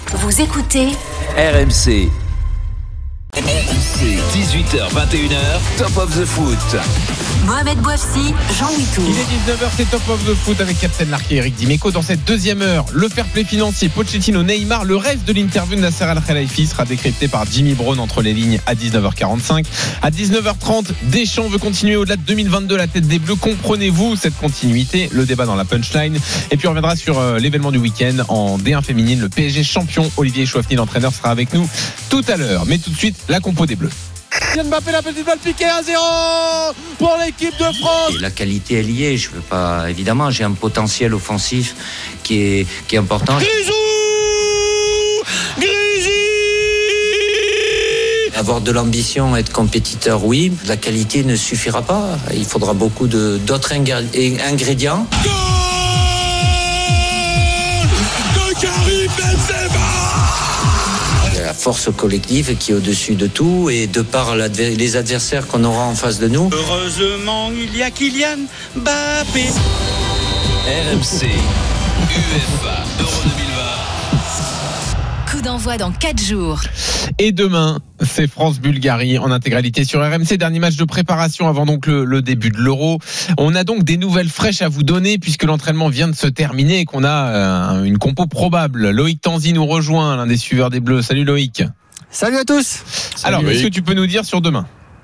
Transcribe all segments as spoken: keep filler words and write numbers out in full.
Vous écoutez R M C. R M C, dix-huit heures vingt et une heures, Top of the Foot. Mohamed Bouafsi, Jean-Louis Tour. Il est dix-neuf heures, c'est Top of the Foot avec Captain Larky et Eric Dimeco. Dans cette deuxième heure, le fair play financier, Pochettino, Neymar. Le reste de l'interview de Nasser Al-Khelaifi sera décrypté par Jimmy Brown entre les lignes à dix-neuf heures quarante-cinq. À dix-neuf heures trente, Deschamps veut continuer au-delà de deux mille vingt-deux la tête des Bleus. Comprenez-vous cette continuité? Le débat dans la punchline. Et puis on reviendra sur euh, l'événement du week-end en D un féminine. Le P S G champion, Olivier Chouafny, l'entraîneur, sera avec nous tout à l'heure. Mais tout de suite, la compo des Bleus. Mbappé, la petite balle piquée, un zéro pour l'équipe de France. Et la qualité est liée, je veux pas, évidemment, j'ai un potentiel offensif qui est, qui est important. Grisou Grisi Avoir de l'ambition, être compétiteur, oui. La qualité ne suffira pas. Il faudra beaucoup de, d'autres ingr- ingrédients. Goal de Karim Benzema. La force collective qui est au-dessus de tout et de par les adversaires qu'on aura en face de nous. Heureusement, il y a Kylian Mbappé. R M C, UEFA Euro deux mille vingt. Coup d'envoi dans quatre jours. Et demain, c'est France-Bulgarie en intégralité sur R M C. Dernier match de préparation avant donc le, le début de l'Euro. On a donc des nouvelles fraîches à vous donner puisque l'entraînement vient de se terminer et qu'on a euh, une compo probable. Loïc Tanzi nous rejoint, l'un des suiveurs des Bleus. Salut Loïc. Salut à tous. Alors, Salut. Est-ce que tu peux nous dire sur demain?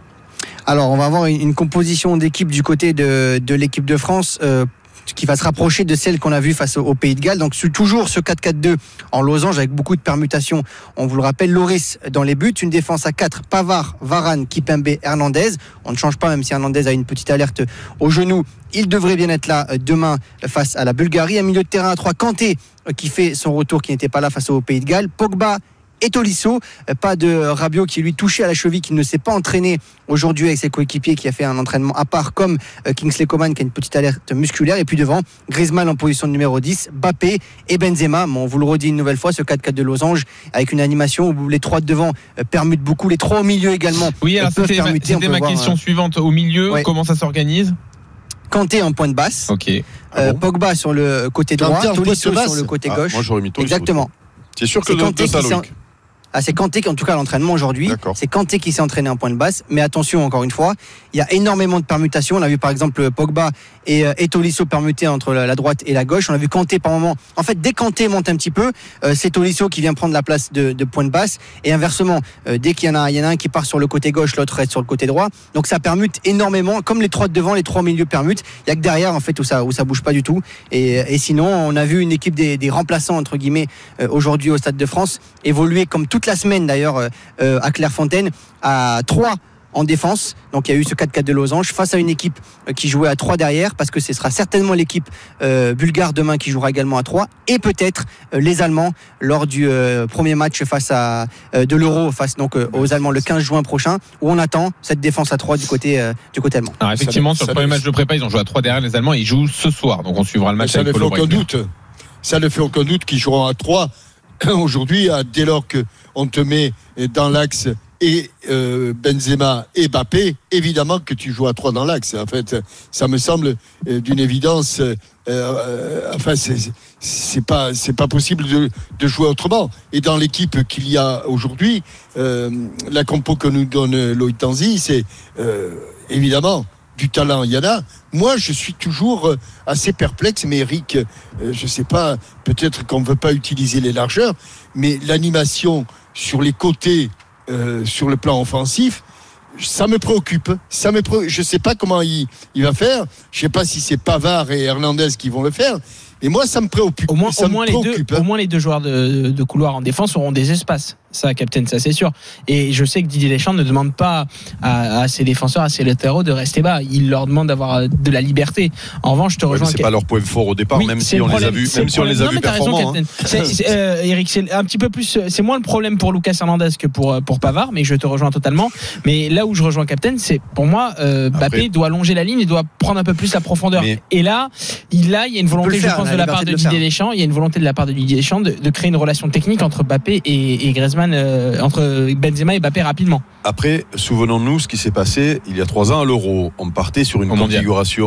Alors, on va avoir une, une composition d'équipe du côté de, de l'équipe de France euh, qui va se rapprocher de celle qu'on a vue face au, au Pays de Galles. Donc toujours ce quatre quatre deux en losange avec beaucoup de permutations. On vous le rappelle, Loris dans les buts, une défense à quatre, Pavard, Varane, Kipembe, Hernandez. On ne change pas même si Hernandez a une petite alerte au genou. Il devrait bien être là demain face à la Bulgarie. Un milieu de terrain à trois, Kanté qui fait son retour, qui n'était pas là face au Pays de Galles. Pogba et Tolisso, pas de Rabiot qui lui touché à la cheville, qui ne s'est pas entraîné aujourd'hui avec ses coéquipiers, qui a fait un entraînement à part comme Kingsley Coman qui a une petite alerte musculaire. Et puis devant, Griezmann en position de numéro dix, Mbappé et Benzema. Bon, on vous le redit une nouvelle fois, ce quatre quatre de losange avec une animation où les trois de devant permutent beaucoup, les trois au milieu également. Oui, alors peuvent c'était ma, permuter, c'était ma voir, question euh... suivante. Au milieu, ouais. Comment ça s'organise? Kanté en point de basse, okay. ah euh, bon Pogba sur le côté droit, Tolisso sur le côté ah, gauche. Moi j'aurais mis Tolisso. Exactement. C'est sûr que c'est Kanté qui s'en... Ah, c'est Kanté qui, en tout cas, à l'entraînement aujourd'hui. D'accord. C'est Kanté qui s'est entraîné en point de basse. Mais attention, encore une fois, il y a énormément de permutations. On a vu, par exemple, Pogba et, et Tolisso permutés entre la, la droite et la gauche. On a vu Kanté par moment. En fait, dès Kanté monte un petit peu, euh, c'est Tolisso qui vient prendre la place de, de point de basse. Et inversement, euh, dès qu'il y en a, il y en a un qui part sur le côté gauche, l'autre reste sur le côté droit. Donc, ça permute énormément. Comme les trois de devant, les trois au milieu permutent. Il y a que derrière, en fait, où ça, où ça bouge pas du tout. Et, et sinon, on a vu une équipe des, des remplaçants, entre guillemets, euh, aujourd'hui au Stade de France, évoluer comme toute la semaine, d'ailleurs, Euh, à Clairefontaine à trois en défense. Donc il y a eu ce quatre quatre de losange face à une équipe euh, qui jouait à trois derrière, parce que ce sera certainement l'équipe euh, bulgare demain qui jouera également à trois, et peut-être euh, les Allemands lors du euh, premier match face à euh, de l'Euro face donc euh, aux Allemands le quinze juin prochain, où on attend cette défense à trois du côté euh, du côté allemand. Alors effectivement, ça, sur ça le premier laisse... match de prépa, ils ont joué à trois derrière. Les Allemands, ils jouent ce soir, donc on suivra le match. Ça avec ne fait aucun Breitner. doute. Ça ne fait aucun doute qu'ils joueront à trois aujourd'hui, dès lors qu'on te met dans l'axe et euh, Benzema et Mbappé, évidemment que tu joues à trois dans l'axe. En fait, ça me semble euh, d'une évidence. Euh, euh, enfin, c'est, c'est pas, c'est pas possible de, de jouer autrement. Et dans l'équipe qu'il y a aujourd'hui, euh, la compo que nous donne Loïc Tanzi, c'est euh, évidemment du talent, il y en a. Moi, je suis toujours assez perplexe, mais Eric, euh, je sais pas, peut-être qu'on ne veut pas utiliser les largeurs, mais l'animation sur les côtés, euh, sur le plan offensif, ça me préoccupe. Ça me préoccupe. Je ne sais pas comment il, il va faire. Je ne sais pas si c'est Pavard et Hernandez qui vont le faire. Et moi, ça me préoccupe. Au moins, ça au moins, me les, deux, hein. au moins les deux joueurs de, de couloir en défense auront des espaces. Ça, Captain, ça c'est sûr. Et je sais que Didier Deschamps ne demande pas à, à ses défenseurs, à ses latéraux de rester bas. Il leur demande d'avoir de la liberté. En revanche, je te rejoins. Ouais, c'est que... pas leur point fort au départ, oui, même si on les a vus, même si on les a vus performants. Raison, hein. c'est, c'est, euh, Eric, c'est un petit peu plus, c'est moins le problème pour Lucas Hernandez que pour pour Pavard, mais je te rejoins totalement. Mais là où je rejoins Captain, c'est pour moi, euh, Mbappé Après... doit longer la ligne, il doit prendre un peu plus la profondeur. Mais... Et là, il là, il y a une volonté, je pense, de la part de Didier Deschamps. Il y a une volonté de la part de Didier Deschamps de, de créer une relation technique entre Mbappé et, et Griezmann, euh, entre Benzema et Mbappé rapidement. Après, souvenons-nous ce qui s'est passé il y a trois ans à l'Euro. On partait sur une Au configuration.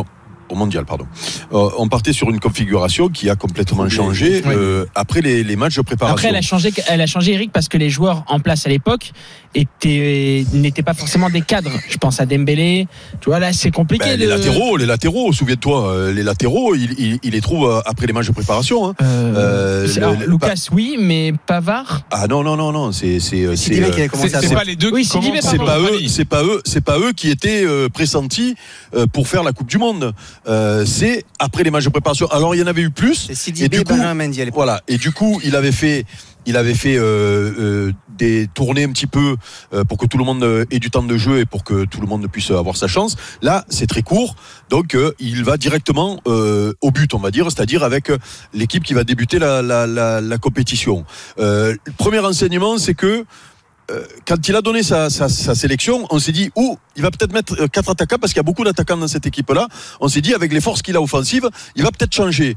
au mondial, pardon. Euh, on partait sur une configuration qui a complètement changé oui. euh, après les, les matchs de préparation. Après, elle a changé, elle a changé, Eric, parce que les joueurs en place à l'époque étaient, n'étaient pas forcément des cadres. Je pense à Dembélé. Tu vois, là, c'est compliqué. Ben, de... Les latéraux, les latéraux, souviens-toi, euh, les latéraux, il, il, il les trouve après les matchs de préparation. Hein. Euh, euh, alors, le, Lucas, pa... oui, mais Pavard. Ah non, non, non, non, c'est c'est c'est, c'est, euh, c'est, c'est pas les deux. Oui, qui c'est, c'est pas eux, c'est pas eux, c'est pas eux qui étaient euh, pressentis euh, pour faire la Coupe du Monde. Euh, c'est après les matchs de préparation. Alors il y en avait eu plus. C'est Sidibé et Benjamin Mendy à l'époque. Voilà. Et du coup, il avait fait. Il avait fait euh, euh, des tournées un petit peu euh, pour que tout le monde ait du temps de jeu et pour que tout le monde puisse avoir sa chance. Là, c'est très court, donc euh, il va directement euh, au but, on va dire, c'est-à-dire avec l'équipe qui va débuter la, la, la, la compétition. Euh, le premier enseignement, c'est que euh, quand il a donné sa, sa, sa sélection, on s'est dit, oh, il va peut-être mettre quatre attaquants parce qu'il y a beaucoup d'attaquants dans cette équipe-là. On s'est dit, avec les forces qu'il a offensives, il va peut-être changer.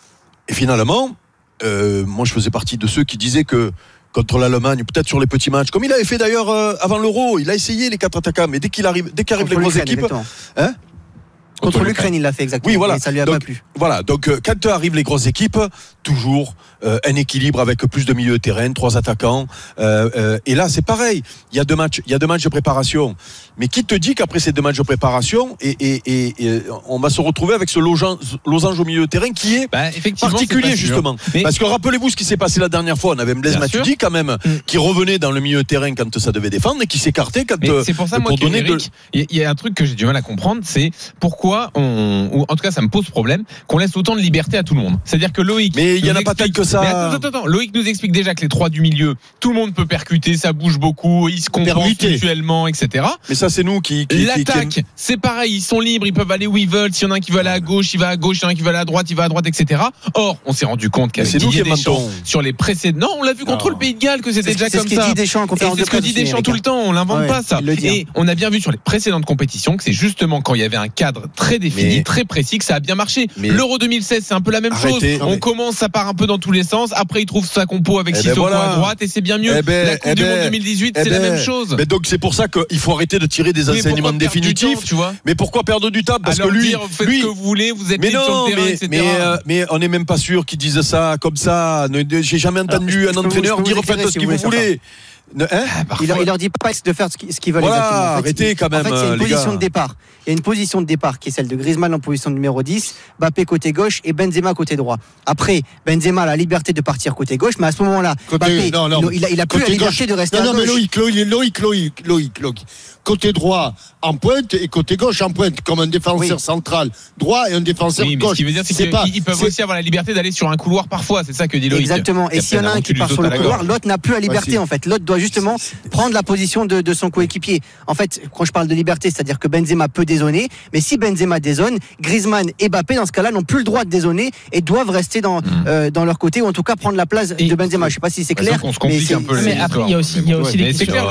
Et finalement, Euh, moi je faisais partie de ceux qui disaient que contre l'Allemagne, peut-être sur les petits matchs, comme il avait fait d'ailleurs euh, avant l'Euro, il a essayé les quatre attaquants, mais dès qu'il arrive, dès qu'arrivent les grosses équipes, hein contre, contre l'Ukraine, il l'a fait exactement. Oui, voilà. Et ça lui a donc, pas plu. Voilà. Donc, euh, quand arrivent les grosses équipes, toujours euh, un équilibre avec plus de milieu de terrain, trois attaquants. Euh, euh, et là, c'est pareil. Il y a deux matchs. Il y a deux matchs de préparation. Mais qui te dit qu'après ces deux matchs de préparation, et, et, et, et on va se retrouver avec ce losange, losange au milieu de terrain qui est bah, particulier justement. Mais parce que rappelez-vous ce qui s'est passé la dernière fois. On avait Blaise Matuidi quand même mmh. qui revenait dans le milieu de terrain quand ça devait défendre et qui s'écartait quand. Mais c'est pour ça moi que Eric, il de... y a un truc que j'ai du mal à comprendre, c'est pourquoi on ou en tout cas ça me pose problème qu'on laisse autant de liberté à tout le monde. C'est-à-dire que Loïc mais il y en a pas tant que ça. Mais attends, attends, attends. Loïc nous explique déjà que les trois du milieu, tout le monde peut percuter, ça bouge beaucoup, ils se compensent mutuellement, et cetera. Mais ça c'est nous qui, qui l'attaque, qui, qui... c'est pareil, ils sont libres, ils peuvent aller où ils veulent. S'il y en a un qui veut aller à gauche, il va à gauche. S'il y en a un qui veut aller à droite, il va à droite, et cetera. Or, on s'est rendu compte qu'avec Didier Deschamps sur les précédents, non, on l'a vu contre non. le Pays de Galles que c'était c'est déjà ce, comme c'est ça. Ce dit Deschamps en conférence et c'est ce que dit Deschamps tout le temps, on l'invente ouais, pas ça. Et on a bien vu sur les précédentes compétitions que c'est justement quand il y avait un cadre très défini, mais... très précis, que ça a bien marché. Mais... L'Euro deux mille seize, c'est un peu la même Arrêtez, chose. On mais... commence, ça part un peu dans tous les sens. Après, il trouve sa compo avec eh Sissoko ben voilà. à droite et c'est bien mieux. Eh ben, la Coupe eh du ben, Monde deux mille dix-huit, eh c'est ben, la même chose. Mais donc c'est pour ça qu'il faut arrêter de tirer des enseignements définitifs. Temps, tu vois. Mais pourquoi perdre du temps? Parce alors que lui, dire, faites lui, ce que vous voulez, vous êtes mais libre non, sur le terrain, mais, et cetera. Mais, euh, mais on n'est même pas sûr qu'ils disent ça comme ça. J'ai jamais entendu alors, un entraîneur dire faites ce que vous voulez. Hein il, leur, il leur dit pas de faire ce qu'ils veulent voilà, exactement. En fait, arrêtez quand même. En fait, il y a une les position gars. de départ. Il y a une position de départ qui est celle de Griezmann en position numéro dix, Mbappé côté gauche et Benzema côté droit. Après, Benzema a la liberté de partir côté gauche, mais à ce moment-là, côté, Mbappé, non, non, il, a, il a plus la liberté gauche. de rester non, à non, gauche. Non, mais Loïc, Loïc, Loïc, Loïc, Loïc, Loïc. Côté droit en pointe et côté gauche en pointe, comme un défenseur oui. central droit et un défenseur oui, mais gauche. Ce qui veut dire, c'est, c'est qu'ils pas, peuvent c'est... aussi avoir la liberté d'aller sur un couloir parfois. C'est ça que dit Loïc. Exactement. Et s'il y en a un qui part sur le couloir, l'autre n'a plus la liberté en fait. L'autre doit justement prendre la position de, de son coéquipier. En fait, quand je parle de liberté, c'est-à-dire que Benzema peut dézoner, mais si Benzema dézone, Griezmann et Mbappé dans ce cas-là n'ont plus le droit de dézoner et doivent rester dans, mmh. euh, dans leur côté ou en tout cas prendre la place et de Benzema. Je ne sais pas si c'est clair. On se complique un peu. Mais après, il y a aussi, il y a aussi des questions.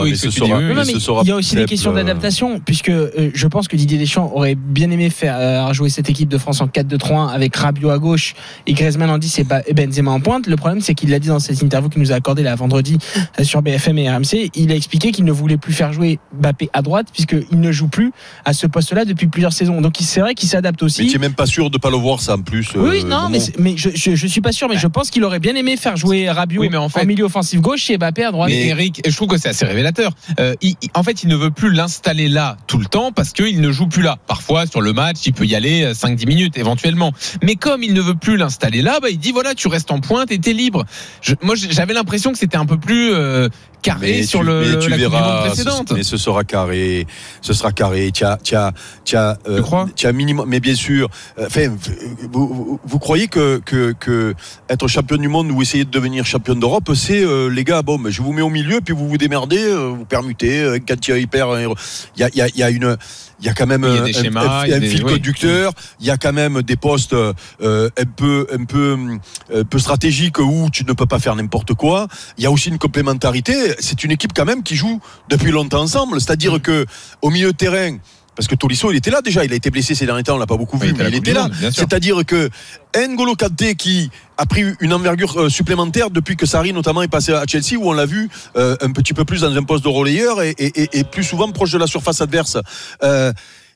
Il y a aussi des questions d'adaptation, puisque euh, je pense que Didier Deschamps aurait bien aimé faire euh, jouer cette équipe de France en quatre deux trois un avec Rabiot à gauche et Griezmann en dix et Benzema en pointe. Le problème, c'est qu'il l'a dit dans cette interview qu'il nous a accordée là vendredi sur B F M et R M C. Il a expliqué qu'il ne voulait plus faire jouer Mbappé à droite puisqu'il ne joue plus à ce poste-là depuis plusieurs saisons. Donc c'est vrai qu'il s'adapte aussi. Mais tu n'es même pas sûr de ne pas le voir ça en plus. Oui, euh, non, mais, mais je, je, je suis pas sûr, mais je pense qu'il aurait bien aimé faire jouer Rabiot oui, mais en, fait, en milieu offensif gauche et Mbappé à droite. Mais Eric, je trouve que c'est assez révélateur. Euh, il, il, en fait, il ne veut plus l'installer là tout le temps parce qu'il ne joue plus là. Parfois, sur le match, il peut y aller cinq dix minutes éventuellement. Mais comme il ne veut plus l'installer là, bah, il dit voilà, tu restes en pointe et t'es libre. Je, moi, j'avais l'impression que c'était un peu plus euh, carré mais sur tu, le, tu la verras, Coupe du Monde précédente. Ce, mais ce sera carré, ce sera carré. Tu as, tu as, tu as, euh, tu crois tu as minimum, mais bien sûr. Enfin, euh, vous, vous, vous croyez que, que, que être champion du monde ou essayer de devenir champion d'Europe, c'est euh, les gars, bon, mais je vous mets au milieu, puis vous vous démerdez, euh, vous permutez. Euh, quand il y a hyper, il y a, il y a, il y a une. Il y a quand même oui, un, des schémas, un, un, un des, fil oui. conducteur. Il y a quand même des postes euh, un peu, un peu, un peu stratégiques où tu ne peux pas faire n'importe quoi. Il y a aussi une complémentarité. C'est une équipe quand même qui joue depuis longtemps ensemble. C'est-à-dire que au milieu de terrain. Parce que Tolisso, il était là déjà. Il a été blessé ces derniers temps, on l'a pas beaucoup vu, oui, mais il était là. Monde, c'est-à-dire que N'Golo Kanté qui a pris une envergure supplémentaire depuis que Sarri notamment est passé à Chelsea, où on l'a vu euh, un petit peu plus dans un poste de relayeur et, et, et, et plus souvent proche de la surface adverse. Euh,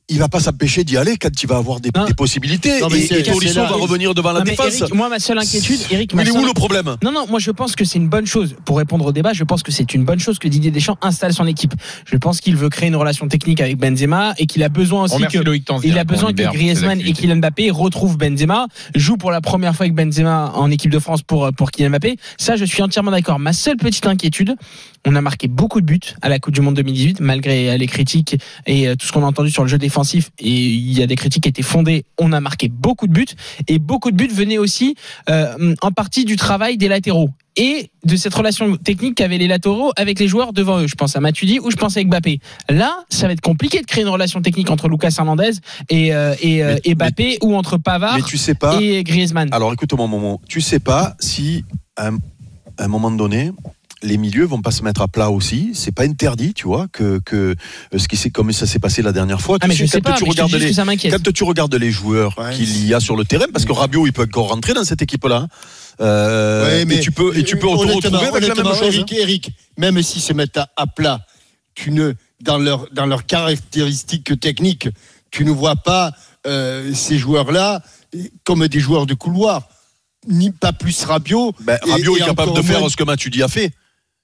il va pas s'empêcher d'y aller quand il va avoir des, des possibilités. Non, et c'est, et Tolisso va revenir devant la non, défense. Eric, moi, ma seule inquiétude, Eric, mais il est seule... où le problème? Non, non, moi je pense que c'est une bonne chose. Pour répondre au débat, je pense que c'est une bonne chose que Didier Deschamps installe son équipe. Je pense qu'il veut créer une relation technique avec Benzema et qu'il a besoin aussi que il a besoin que Griezmann et Kylian Mbappé retrouvent Benzema, jouent pour la première fois avec Benzema en équipe de France pour pour Kylian Mbappé. Ça, je suis entièrement d'accord. Ma seule petite inquiétude, on a marqué beaucoup de buts à la Coupe du Monde deux mille dix-huit, malgré les critiques et tout ce qu'on a entendu sur le jeu défensif. Et il y a des critiques qui étaient fondées. On a marqué beaucoup de buts et beaucoup de buts venaient aussi euh, en partie du travail des latéraux et de cette relation technique qu'avaient les latéraux avec les joueurs devant eux. Je pense à Matuidi ou je pense à Mbappé. Là, ça va être compliqué de créer une relation technique entre Lucas Hernandez et, euh, et, euh, et Mbappé mais, ou entre Pavard mais tu sais pas, et Griezmann. Alors écoute-moi, moment. Tu sais pas si à un, à un moment donné, les milieux vont pas se mettre à plat aussi. C'est pas interdit, tu vois, que, que ce qui s'est comme ça s'est passé la dernière fois. Ah, mais sais, je sais quand pas, tu mais regardes je dis les, que ça m'inquiète. quand tu regardes les joueurs ouais, qu'il y a sur le terrain, parce que Rabiot, il peut encore rentrer dans cette équipe-là. Euh, ouais, mais et tu peux, et tu peux te retrouver avec la même chose. Eric, Eric, même s'ils se mettent à, à plat, tu ne, dans leur, dans leurs caractéristiques techniques, tu ne vois pas euh, ces joueurs-là comme des joueurs de couloir. Ni pas plus Rabiot. Ben, et, Rabiot et est capable de faire moins... ce que Matuidi a fait.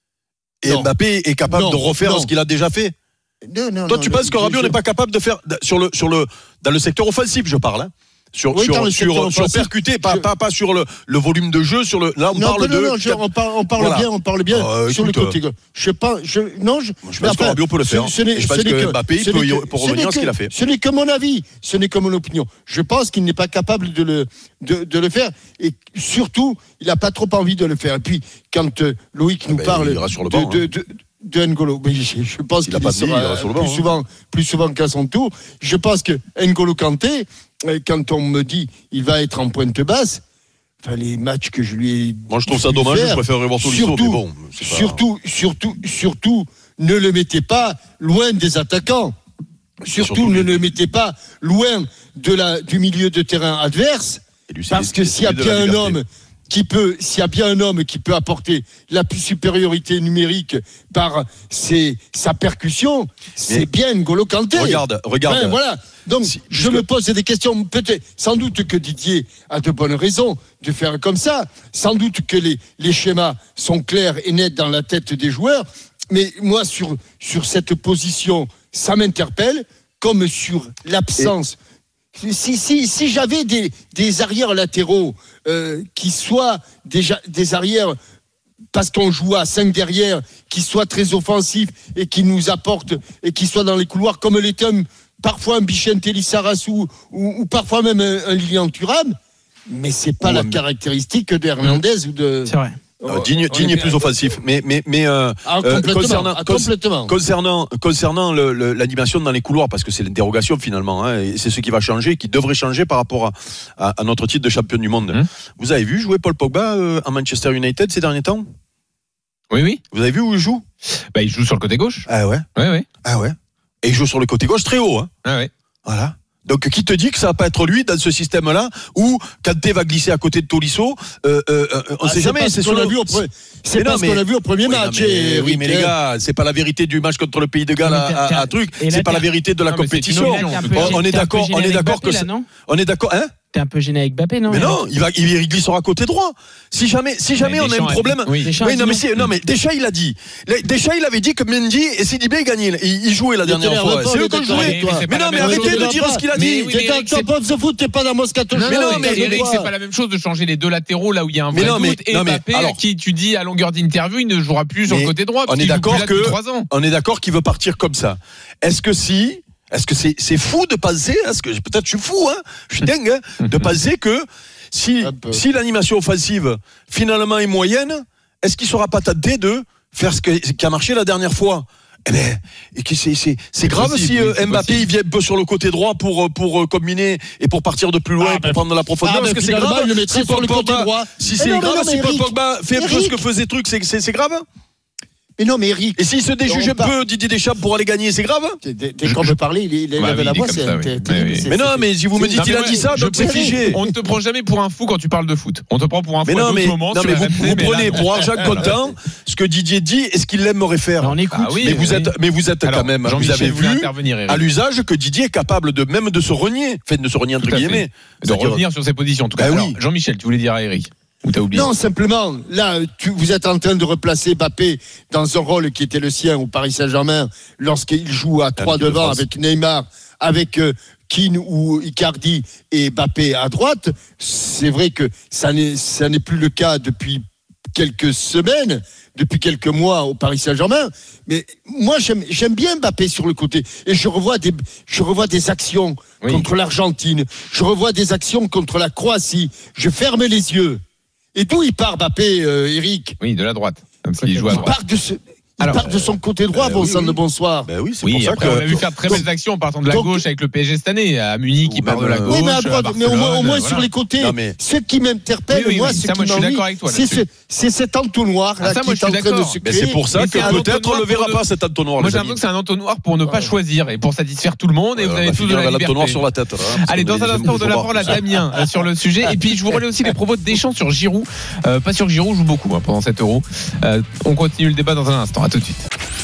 Et non. Mbappé est capable non, de refaire non. ce qu'il a déjà fait. Non, non, Toi, non, tu non, penses que Rabiot je... n'est pas capable de faire sur le, sur le, dans le secteur offensif, je parle. Hein. Sur, oui, sur, sur, sur percuter, pas, je... pas, pas sur le, le volume de jeu, sur le, là on non, parle non, de. Non, je, on parle, on parle voilà. bien, on parle bien euh, sur écoute, le côté. Je pense, je, non, je, je pense que Rabiot peut le faire. Ce, ce et je pense que, que Mbappé il peut, que, peut revenir à ce qu'il a fait. Ce n'est que mon avis, ce n'est que mon opinion. Je pense qu'il n'est pas capable de le, de, de le faire et surtout, il n'a pas trop envie de le faire. Et puis, quand euh, Loïc nous ah ben, parle il ira sur le banc, de, de, de, de N'Golo, mais je, je pense il qu'il pas sera dit, il sur le banc, plus, hein. souvent, plus souvent qu'à son tour. Je pense que N'Golo Kanté, quand on me dit il va être en pointe basse, enfin les matchs que je lui ai moi je trouve ça dommage, faire, je préférerais voir Tolisso, mais bon, c'est pas... surtout, surtout, surtout, ne le mettez pas loin des attaquants. Surtout, surtout ne le mettez pas loin de la, du milieu de terrain adverse, lui, parce que s'il y a bien un homme qui peut, s'il y a bien un homme qui peut apporter la plus supériorité numérique par ses, sa percussion, c'est mais bien N'Golo Kanté. Regarde, regarde. Enfin, voilà. Donc, si, je me pose des questions. Peut-être, sans doute que Didier a de bonnes raisons de faire comme ça. Sans doute que les, les schémas sont clairs et nets dans la tête des joueurs. Mais moi, sur, sur cette position, ça m'interpelle, comme sur l'absence. Et... Si, si, si j'avais des, des arrières latéraux euh, qui soient déjà des arrières parce qu'on joue à cinq derrière, qui soient très offensifs et qui nous apportent et qui soient dans les couloirs comme l'était un, parfois un Bichentelli Sarassou ou, ou parfois même un, un Lilian Thuram, mais c'est pas ouais, la mais... caractéristique d'Hernandez ou de. C'est vrai. Euh, Digne, Digne est plus offensif, mais mais mais euh, ah, complètement, concernant, ah, complètement. concernant concernant le, le, l'animation dans les couloirs, parce que c'est l'interrogation finalement, hein, et c'est ce qui va changer, qui devrait changer par rapport à, à, à notre titre de champion du monde. Mmh. Vous avez vu jouer Paul Pogba euh, à Manchester United ces derniers temps? Oui oui. Vous avez vu où il joue? Bah il joue sur le côté gauche. Ah ouais. Ouais ouais. Ah ouais. Et il joue sur le côté gauche très haut. Hein. Ah ouais. Voilà. Donc qui te dit que ça va pas être lui dans ce système-là où Kanté va glisser à côté de Tolisso euh, euh, on ne ah, sait jamais. C'est, ce qu'on, a vu au pre... c'est pas ce qu'on a vu au premier oui, match. Non, mais, oui, mais les gars, c'est pas la vérité du match contre le Pays de Galles à, à, à truc. C'est là, pas la vérité de la non, compétition. On, on est d'accord. On est d'accord que. On est d'accord. Hein? T'es un peu gêné avec Mbappé, non? Mais non, il va, il glissera côté droit. Si jamais, si jamais on a un problème. Oui, oui non, mais c'est, non, mais Deschamps, il a dit. Deschamps, il avait dit que Mendy et Sidibé gagnaient. Ils jouaient la dernière fois. C'est eux qui jouaient. Mais non, mais arrêtez de dire ce qu'il a dit. T'es dans Top of the Foot, t'es pas dans Moscato. Non, non, mais Eric, c'est pas la même chose de changer les deux latéraux là où il y a un vrai doute. Et Mbappé, qui tu dis à longueur d'interview, il ne jouera plus sur le côté droit. On est d'accord que, on est d'accord qu'il veut partir comme ça. Est-ce que si, Est-ce que c'est, c'est fou de penser, est-ce que peut-être je suis fou, hein, je suis dingue, hein, de penser que si, si l'animation offensive finalement est moyenne, est-ce qu'il ne sera pas tenté de faire ce, que, ce qui a marché la dernière fois? Eh ben, et que c'est, c'est, c'est grave possible, si euh, oui, Mbappé il vient un peu sur le côté droit pour, pour euh, combiner et pour partir de plus loin, ah, pour ben, prendre de la profondeur. Ah, ben, est-ce que c'est grave le si Paul Pogba, Pogba, si c'est non, grave, non, si Paul Pogba fait un peu ce que faisait truc, c'est, c'est, c'est grave? Mais non, mais Eric. Et s'il se déjuge un peu Didier Deschamps pour aller gagner, c'est grave? Dès qu'on veut parler, il, il bah, avait oui, la voix, c'est, ça, oui. c'est, oui. c'est Mais non, mais si vous me dites qu'il a dit ça, donc c'est figé. On ne te prend jamais pour un fou quand tu parles de foot. On te prend pour un fou mais à non, mais, moments. non, mais vous, vous prenez pour argent comptant ce que Didier dit et ce qu'il aimerait faire. On écoute. Ah oui, mais, vous oui. êtes, mais vous êtes Alors, quand même, vous Jean-Michel avez voulait vu intervenir, Eric. à l'usage que Didier est capable de même de se renier, fait de se renier entre Tout à fait. guillemets. De C'est-à-dire- revenir sur ses positions. En tout cas, Ben Alors, oui. Jean-Michel, tu voulais dire à Eric ou t'as oublié? Non, simplement, là, tu, vous êtes en train de replacer Mbappé dans un rôle qui était le sien au Paris Saint-Germain lorsqu'il joue à trois l'équipe de devant France. avec Neymar, avec euh, Keane ou Icardi et Mbappé à droite. C'est vrai que ça n'est, ça n'est plus le cas depuis quelques semaines, depuis quelques mois au Paris Saint-Germain. Mais moi, j'aime, j'aime bien Mbappé sur le côté. Et je revois des, je revois des actions Oui. contre l'Argentine. Je revois des actions contre la Croatie. Je ferme les yeux. Et d'où il part, Mbappé, euh, Eric? Oui, de la droite. Comme s'il joue à Il droite. part de, ce, il Alors, part de son côté droit, euh, bon oui, sang oui. de bonsoir. Ben oui, c'est Oui, pour ça après, que on a vu faire de très donc- belles actions en partant de la donc- gauche avec le P S G cette année. À Munich, il Ou part de même, la euh, gauche. Oui, mais, à à droite, mais au moins, au moins Barcelone, sur les côtés, Non, mais- ce qui m'interpelle, Oui, oui, moi, oui, ce ça, qui moi, je suis m'ennuie, d'accord avec toi c'est, là-dessus. ce, c'est cet entonnoir Ah, là, ça, qui moi, est je en suis train de d'accord. se Ben, créer. c'est pour ça Mais que c'est un peut-être on entonnoir le verra pour pas de- cet entonnoir. Moi, les j'ai amis. l'impression que c'est un entonnoir pour ne pas choisir et pour satisfaire tout le monde. Et Ouais, vous on avez va tous de finir la avec l'entonnoir liberté. sur la tête. hein, parce Allez, qu'on dans est un des instant, on donne la hommes parole à de droit. Damien euh, sur le sujet. Et puis, je vous relais aussi les propos de Deschamps sur Giroud. Euh, pas sûr que Giroud joue beaucoup hein, pendant cet Euro. Euh, on continue le débat dans un instant. À tout de suite.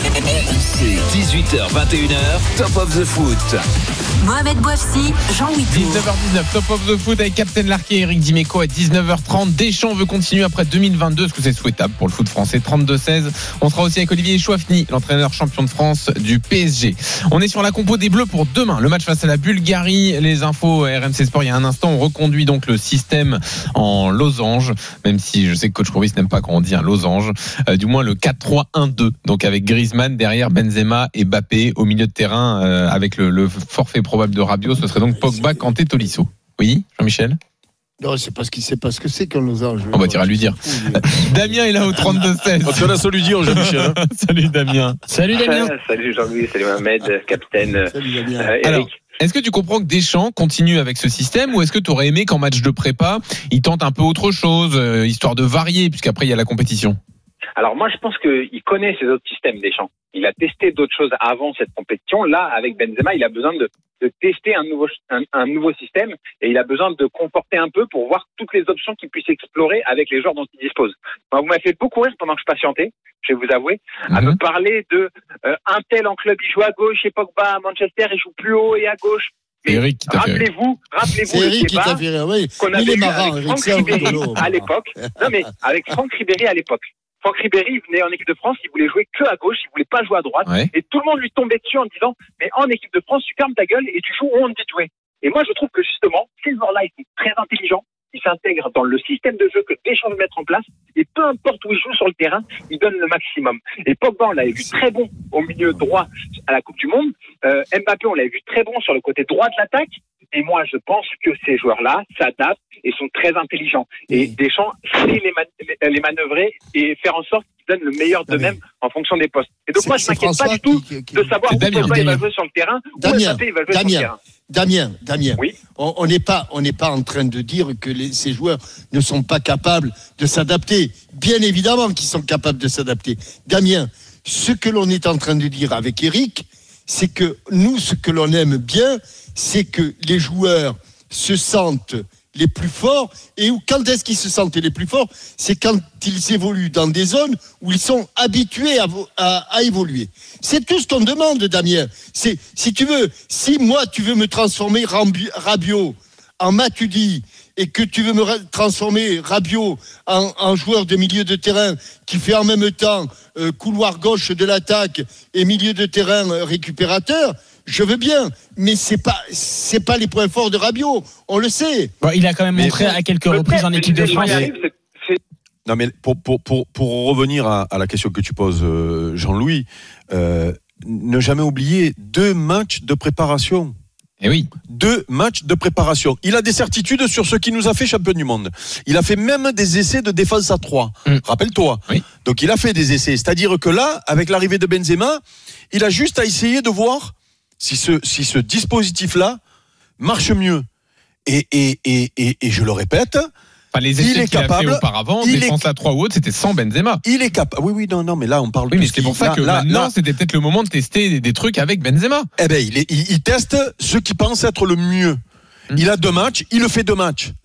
C'est dix-huit heures vingt et une heures, Top of the Foot. Mohamed Bouafsi, Jean Witour. dix-neuf heures dix-neuf, Top of the Foot avec Captain Larquet et Eric Dimeco à dix-neuf heures trente. Deschamps veut continuer après deux mille vingt-deux. Est-ce que c'est souhaitable pour le foot français? Trente-deux seize. On sera aussi avec Olivier Chouafny, l'entraîneur champion de France du P S G. On est sur la compo des Bleus pour demain. Le match face à la Bulgarie. Les infos R M C Sport il y a un instant. On reconduit donc le système en losange, même si je sais que coach Courbis n'aime pas quand on dit un losange. Euh, du moins le quatre trois un deux. Donc avec Griezmann derrière Benzema et Mbappé au milieu de terrain euh, avec le, le forfait probable de Rabiot. Ce serait donc Pogba, Kanté, Tolisso. Oui, Jean-Michel? Non, c'est parce qu'il sait pas ce que c'est qu'un losange. On va tirer à lui dire. Damien est là au trente-deux seize. On te laisse lui dire, Jean-Michel. hein. Salut Damien. Salut Damien. Salut Jean-Louis, salut Mohamed, capitaine. Salut, Damien. Euh, Eric. Alors, est-ce que tu comprends que Deschamps continue avec ce système ou est-ce que tu aurais aimé qu'en match de prépa, il tente un peu autre chose, euh, histoire de varier, puisqu'après il y a la compétition? Alors moi je pense qu'il connaît ces autres systèmes Deschamps. Il a testé d'autres choses avant cette compétition. Là, avec Benzema, il a besoin de, de tester un nouveau, un, un nouveau système et il a besoin de conforter un peu pour voir toutes les options qu'il puisse explorer avec les joueurs dont il dispose. Enfin, vous m'avez fait beaucoup rire pendant que je patientais, je vais vous avouer, à Mhm. me parler de euh, un tel en club, il joue à gauche, et Pogba à Manchester, il joue plus haut et à gauche. Mais Eric qui t'a fait rire. rappelez-vous, rappelez-vous C'est le Eric qui débat t'a fait rire, oui. qu'on Il avait est eu marrant, avec Eric, Franck c'est un Ribéry rigolo. à l'époque. Non mais avec Franck Ribéry à l'époque. Franck Ribéry il venait en équipe de France, il voulait jouer que à gauche, il voulait pas jouer à droite. Ouais. Et tout le monde lui tombait dessus en disant mais en équipe de France tu fermes ta gueule et tu joues où on te dit de jouer. Et moi je trouve que justement ces joueurs-là ils sont très intelligents, ils s'intègrent dans le système de jeu que Deschamps veut mettre en place et peu importe où ils jouent sur le terrain, ils donnent le maximum. Et Pogba on l'avait vu très bon au milieu droit à la Coupe du Monde. Euh, Mbappé on l'avait vu très bon sur le côté droit de l'attaque. Et moi, je pense que ces joueurs-là s'adaptent et sont très intelligents. Et Deschamps sait les, man- les manœuvrer et faire en sorte qu'ils donnent le meilleur d'eux-mêmes en fonction des postes. Et donc C'est- moi, je c'est m'inquiète pas François du tout qui- qui- de savoir C'est où Damien, Pogba il va Damien. jouer sur le terrain, où Damien, Mbappé il va jouer sur le Damien. terrain. Damien, Damien, Oui. on on n'est pas, on n'est pas en train de dire que les, ces joueurs ne sont pas capables de s'adapter. Bien évidemment qu'ils sont capables de s'adapter. Damien, ce que l'on est en train de dire avec Eric, c'est que nous, ce que l'on aime bien, c'est que les joueurs se sentent les plus forts. Et où, quand est-ce qu'ils se sentent les plus forts? C'est quand ils évoluent dans des zones où ils sont habitués à, vo- à, à évoluer. C'est tout ce qu'on demande, Damien. C'est, si tu veux, si moi tu veux me transformer Rambi- Rabiot en Matuidi et que tu veux me ra- transformer Rabiot en, en joueur de milieu de terrain qui fait en même temps euh, couloir gauche de l'attaque et milieu de terrain euh, récupérateur, je veux bien, mais c'est pas c'est pas les points forts de Rabiot, on le sait. Bon, il a quand même Mais montré bon, à quelques reprises en Peut-être, équipe de mais France. j'y arrive, c'est- c'est- Non, mais pour, pour, pour, pour revenir à, à la question que tu poses, euh, Jean-Louis, euh, ne jamais oublier deux matchs de préparation. Eh oui. Deux matchs de préparation. Il a des certitudes sur ce qui nous a fait champion du monde. Il a fait même des essais de défense à trois. Mm. Rappelle-toi. Oui. Donc il a fait des essais. C'est-à-dire que là, avec l'arrivée de Benzema, il a juste à essayer de voir si ce, si ce dispositif-là marche mieux. Et, et, et, et, et je le répète, Enfin, les Il essais est qu'il a fait capable, auparavant, il défense est- à trois ou autre, c'était sans Benzema. il est capable. Oui, oui, non, non, mais là, on parle Oui, de mais ce c'est pour qui- ça là, que là, maintenant, là, c'était peut-être le moment de tester des, des trucs avec Benzema. Eh ben, il, est, il, il teste ce qui pense être le mieux. Mm. Il a deux matchs, il le fait deux matchs.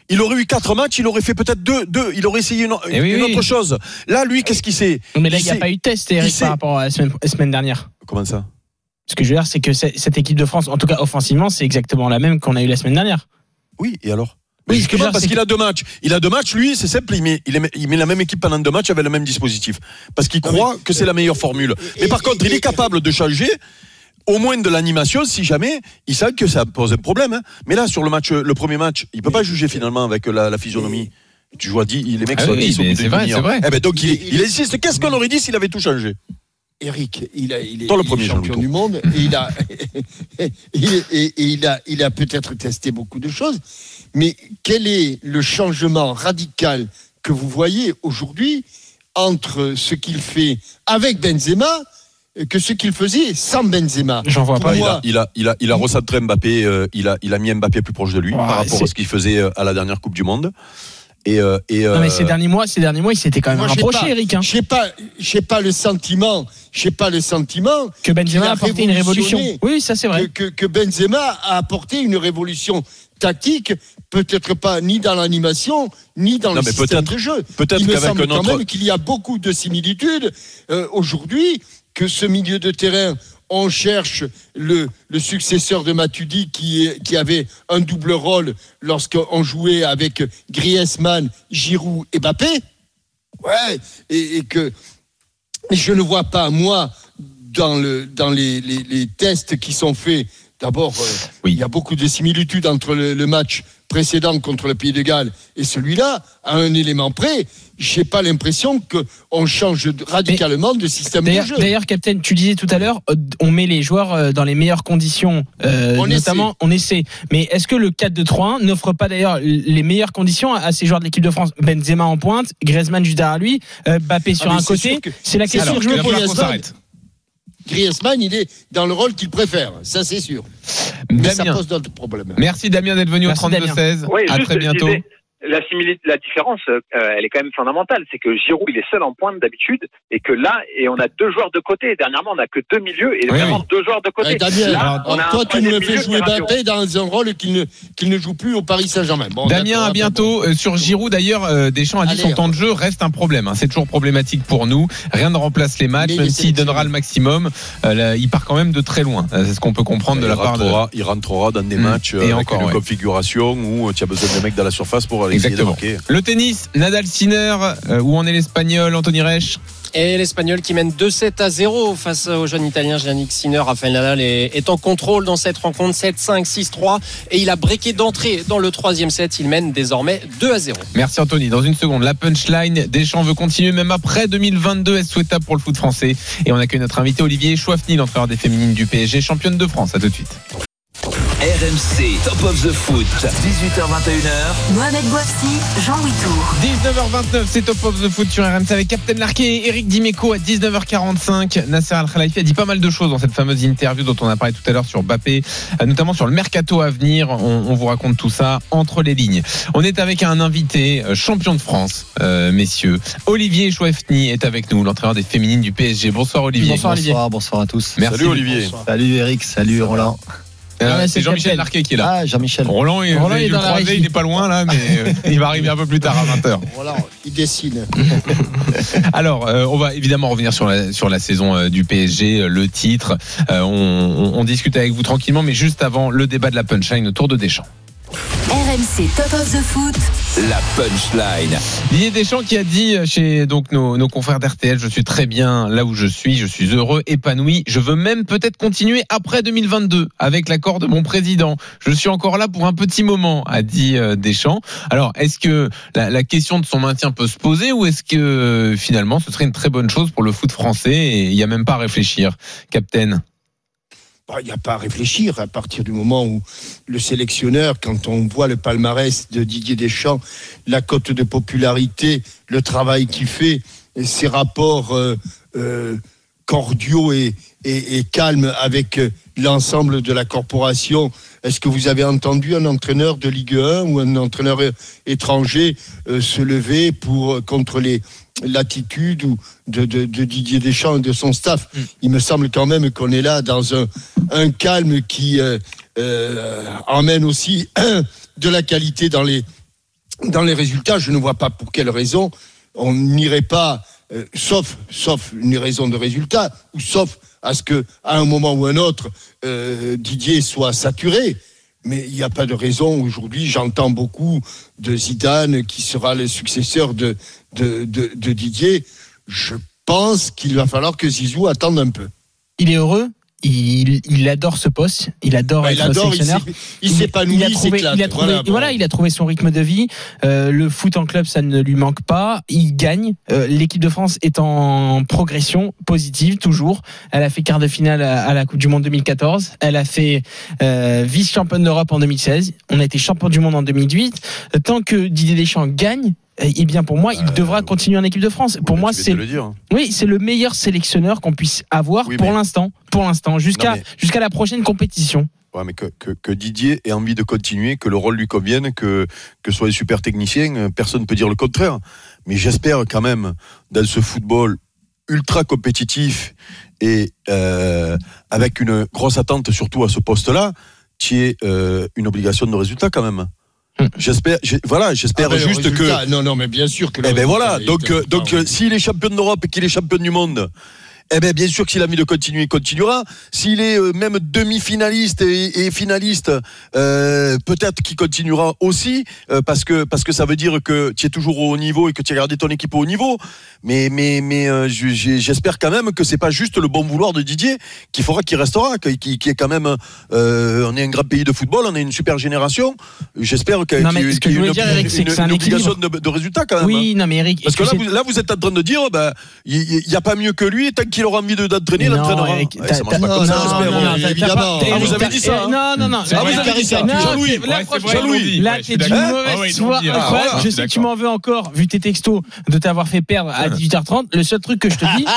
il aurait eu quatre matchs, il aurait fait peut-être deux, deux. Il aurait essayé une, une oui, autre oui. chose. Là, lui, qu'est-ce qu'il sait? Mais là, il n'y a sait, pas eu de test, Eric, par rapport à la semaine, la semaine dernière. Comment ça? Ce que je veux dire, c'est que cette équipe de France, en tout cas offensivement, c'est exactement la même qu'on a eu la semaine dernière. Oui, et alors? Oui, Justement, ce que parce qu'il que... a deux matchs. Il a deux matchs, lui, c'est simple, il met, il, met, il met la même équipe pendant deux matchs avec le même dispositif. Parce qu'il croit que c'est la meilleure formule. Mais par contre, il est capable de changer, au moins de l'animation, si jamais, il sait que ça pose un problème. Hein. Mais là, sur le match, le premier match, il ne peut pas juger finalement avec la, la physionomie. Tu vois, dit, les mecs ah sont oui, dix au bout c'est d'une vrai, demi-heure. c'est vrai. Eh ben, donc, il, il, il insiste. Qu'est-ce qu'on aurait dit s'il avait tout changé? Eric, il, a, il est, Dans le il premier est champion du monde et il a, il, et, et il a, il a peut-être testé beaucoup de choses. Mais quel est le changement radical que vous voyez aujourd'hui entre ce qu'il fait avec Benzema que ce qu'il faisait sans Benzema? J'en vois Pour pas. moi, Il a, il a, il a, il a recentré Mbappé. Euh, il a, il a mis Mbappé plus proche de lui Ouais, par rapport c'est... à ce qu'il faisait à la dernière Coupe du Monde. Et, euh, et non mais euh, ces derniers mois, ces derniers mois, il s'était quand même moi, rapproché, Eric. Hein. Je n'ai pas, j'ai pas le sentiment, j'ai pas le sentiment que Benzema a a apporté une révolution. Oui, ça c'est vrai. Que, que, que Benzema a apporté une révolution tactique, peut-être pas ni dans l'animation, ni dans non, le mais système de jeu. Peut-être Il me qu'avec semble un quand autre... même qu'il y a beaucoup de similitudes euh, aujourd'hui, que ce milieu de terrain, on cherche le, le successeur de Matuidi qui, qui avait un double rôle lorsqu'on jouait avec Griezmann, Giroud et Mbappé. Ouais, et, et que et je ne vois pas, moi, dans, le, dans les, les, les tests qui sont faits, d'abord, euh, oui. il y a beaucoup de similitudes entre le, le match précédent contre le Pays de Galles et celui-là, à un élément près. Je n'ai pas l'impression qu'on change radicalement de système de jeu. D'ailleurs, Captain, tu disais tout à l'heure, on met les joueurs dans les meilleures conditions, euh, on notamment essaie. on essaie. Mais est-ce que le quatre deux trois un n'offre pas d'ailleurs les meilleures conditions à ces joueurs de l'équipe de France? Benzema en pointe, Griezmann juste derrière lui, euh, Mbappé sur ah, un côté. Que, c'est la question que je me pose. Griezmann, il est dans le rôle qu'il préfère, ça c'est sûr. Mais Damien. Ça pose d'autres problèmes. Merci Damien d'être venu Merci au trente-deux seize. Oui, à très bientôt. Disais, la, simili- la différence, euh, elle est quand même fondamentale. C'est que Giroud, il est seul en pointe d'habitude, et que là, et on a deux joueurs de côté. Dernièrement, on n'a que deux milieux, et oui, vraiment oui. deux joueurs de côté. Ouais, Damien, là, alors, toi, tu me fais jouer Mbappé dans un rôle qu'il ne, qu'il ne joue plus au Paris Saint-Germain. Bon, Damien, à bientôt. Bon. Sur Giroud, d'ailleurs, euh, Deschamps a dit Allez, son temps de jeu reste un problème. Hein. C'est toujours problématique pour nous. Rien ne remplace les matchs, même s'il donnera le maximum. Euh, là, il part quand même de très loin. C'est ce qu'on peut comprendre de la part de. Il rentrera dans des matchs avec une configuration où tu as besoin de mecs dans la surface pour aller essayer de marquer. Le tennis, Nadal Sinner, euh, où en est l'Espagnol, Anthony Reich? Et l'Espagnol qui mène deux sept à zéro face au jeune Italien Jannik Sinner. Rafael Nadal est, est en contrôle dans cette rencontre, sept cinq, six trois. Et il a breaké d'entrée dans le troisième set. Il mène désormais deux à zéro. Merci Anthony. Dans une seconde, la punchline. Deschamps veut continuer même après deux mille vingt-deux. Est-ce souhaitable pour le foot français? Et on accueille notre invité Olivier Chouafny, l'entraîneur des féminines du P S G, championne de France. À tout de suite. R M C Top of the Foot, dix-huit heures vingt et une heures. Mohamed Bouafsi, Jean Witour. dix-neuf heures vingt-neuf, c'est Top of the Foot sur R M C avec Captain Larquet et Eric Dimeco à dix-neuf heures quarante-cinq. Nasser Al-Khelaifi a dit pas mal de choses dans cette fameuse interview dont on a parlé tout à l'heure sur Mbappé, notamment sur le mercato à venir. On, on vous raconte tout ça entre les lignes. On est avec un invité, champion de France, euh, messieurs. Olivier Chouafny est avec nous, l'entraîneur des féminines du P S G. Bonsoir Olivier. Bonsoir Olivier. Bonsoir, bonsoir à tous. Merci. Salut Olivier. Bonsoir. Salut Eric, salut Roland. Euh, c'est, c'est Jean-Michel Larquet qui est là. Ah, Jean-Michel. Roland, il, Roland il est dans la régie. Il n'est pas loin là, mais euh, il va arriver un peu plus tard à vingt heures. Voilà, il dessine. Alors, euh, on va évidemment revenir sur la, sur la saison euh, du P S G, le titre. Euh, on, on, on discute avec vous tranquillement, mais juste avant le débat de la punchline autour de Deschamps. R M C Top of the Foot, la punchline. Didier Deschamps qui a dit chez donc nos, nos confrères d'R T L: je suis très bien là où je suis, je suis heureux, épanoui, je veux même peut-être continuer après deux mille vingt-deux avec l'accord de mon président. Je suis encore là pour un petit moment, a dit Deschamps. Alors, est-ce que la, la question de son maintien peut se poser, ou est-ce que finalement ce serait une très bonne chose pour le foot français et il n'y a même pas à réfléchir, Captain? Il n'y a pas à réfléchir à partir du moment où le sélectionneur, quand on voit le palmarès de Didier Deschamps, la cote de popularité, le travail qu'il fait, et ses rapports euh, euh, cordiaux et, et, et calmes avec l'ensemble de la corporation. Est-ce que vous avez entendu un entraîneur de Ligue un ou un entraîneur étranger euh, se lever pour contre les l'attitude ou de, de, de Didier Deschamps et de son staff? Mm. Il me semble quand même qu'on est là dans un, un calme qui euh, euh, emmène aussi de la qualité dans les dans les résultats, je ne vois pas pour quelle raison on n'irait pas, euh, sauf, sauf une raison de résultat, ou sauf à ce que, à un moment ou un autre, euh, Didier soit saturé. Mais il n'y a pas de raison. Aujourd'hui, j'entends beaucoup de Zidane qui sera le successeur de, de, de, de Didier. Je pense qu'il va falloir que Zizou attende un peu. Il est heureux. Il, il adore ce poste, il adore bah, être il adore, sélectionneur. Il, il s'épanouit, il, a trouvé, il, il a trouvé, voilà, voilà, il a trouvé son rythme de vie. Euh, le foot en club, ça ne lui manque pas. Il gagne. Euh, l'équipe de France est en progression positive toujours. Elle a fait quart de finale à, à la Coupe du Monde deux mille quatorze. Elle a fait euh, vice-championne d'Europe en deux mille seize. On a été champion du monde en deux mille dix-huit. Tant que Didier Deschamps gagne, eh bien pour moi, il euh, devra continuer en équipe de France. Pour moi, c'est le oui, c'est le meilleur sélectionneur qu'on puisse avoir oui, pour mais... l'instant, pour l'instant, jusqu'à mais... jusqu'à la prochaine compétition. Ouais, mais que, que, que Didier ait envie de continuer, que le rôle lui convienne, que que soit les super techniciens, personne ne peut dire le contraire. Mais j'espère quand même dans ce football ultra compétitif et euh, avec une grosse attente surtout à ce poste-là, qui est euh, une obligation de résultat quand même. J'espère, j'ai, voilà, j'espère ah ben juste résultat, que. Non, non, mais bien sûr que. Eh ben voilà, donc, euh, donc, euh, s'il est champion d'Europe et qu'il est champion du monde, eh ben bien sûr que s'il a envie de continuer, il continuera. S'il est euh, même demi-finaliste et, et finaliste, euh, peut-être qu'il continuera aussi, euh, parce que parce que ça veut dire que tu es toujours au haut niveau et que tu as gardé ton équipe au haut niveau. Mais mais mais euh, j'espère quand même que c'est pas juste le bon vouloir de Didier qu'il faudra qu'il restera, qu'il qui est quand même. Euh, on est un grand pays de football, on est une super génération. J'espère qu'il y a une, une, une, dire, Eric, une, une, une obligation de, de résultat quand même. Oui, non mais Eric, parce que là vous, là vous êtes en train de dire, bah il y, y a pas mieux que lui, tant qu'il aura envie de d'entraîner, il entraînera. Eric, ouais, ça marche pas comme ça, j'espère. Évidemment. Ah, vous avez dit ça. Non, non, non. Ah, vous avez dit ça. Jean-Louis. Jean-Louis. Là, t'es d'une mauvaise foi. Je sais que tu m'en veux encore, vu tes textos, de t'avoir fait perdre à dix-huit heures trente. Le seul truc que je te dis,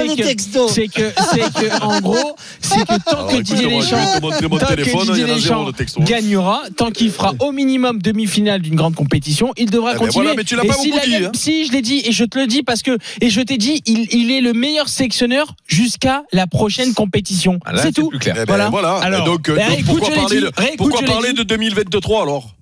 c'est que, c'est que, en gros, c'est que tant que Didier Deschamps, tant que Didier Deschamps gagnera, tant qu'il fera au minimum demi-finale d'une grande compétition, il devra continuer. Voilà, mais tu l'as pas beaucoup dit. Si, je l'ai dit, et je te le dis parce que, et je t'ai dit, il est le meilleur sélectionneur jusqu'à la prochaine compétition. Ah là, c'est, c'est tout. Plus clair. Eh ben, voilà. voilà. Alors, donc, bah, donc écoute, pourquoi parler, de, pourquoi parler de deux mille vingt-trois alors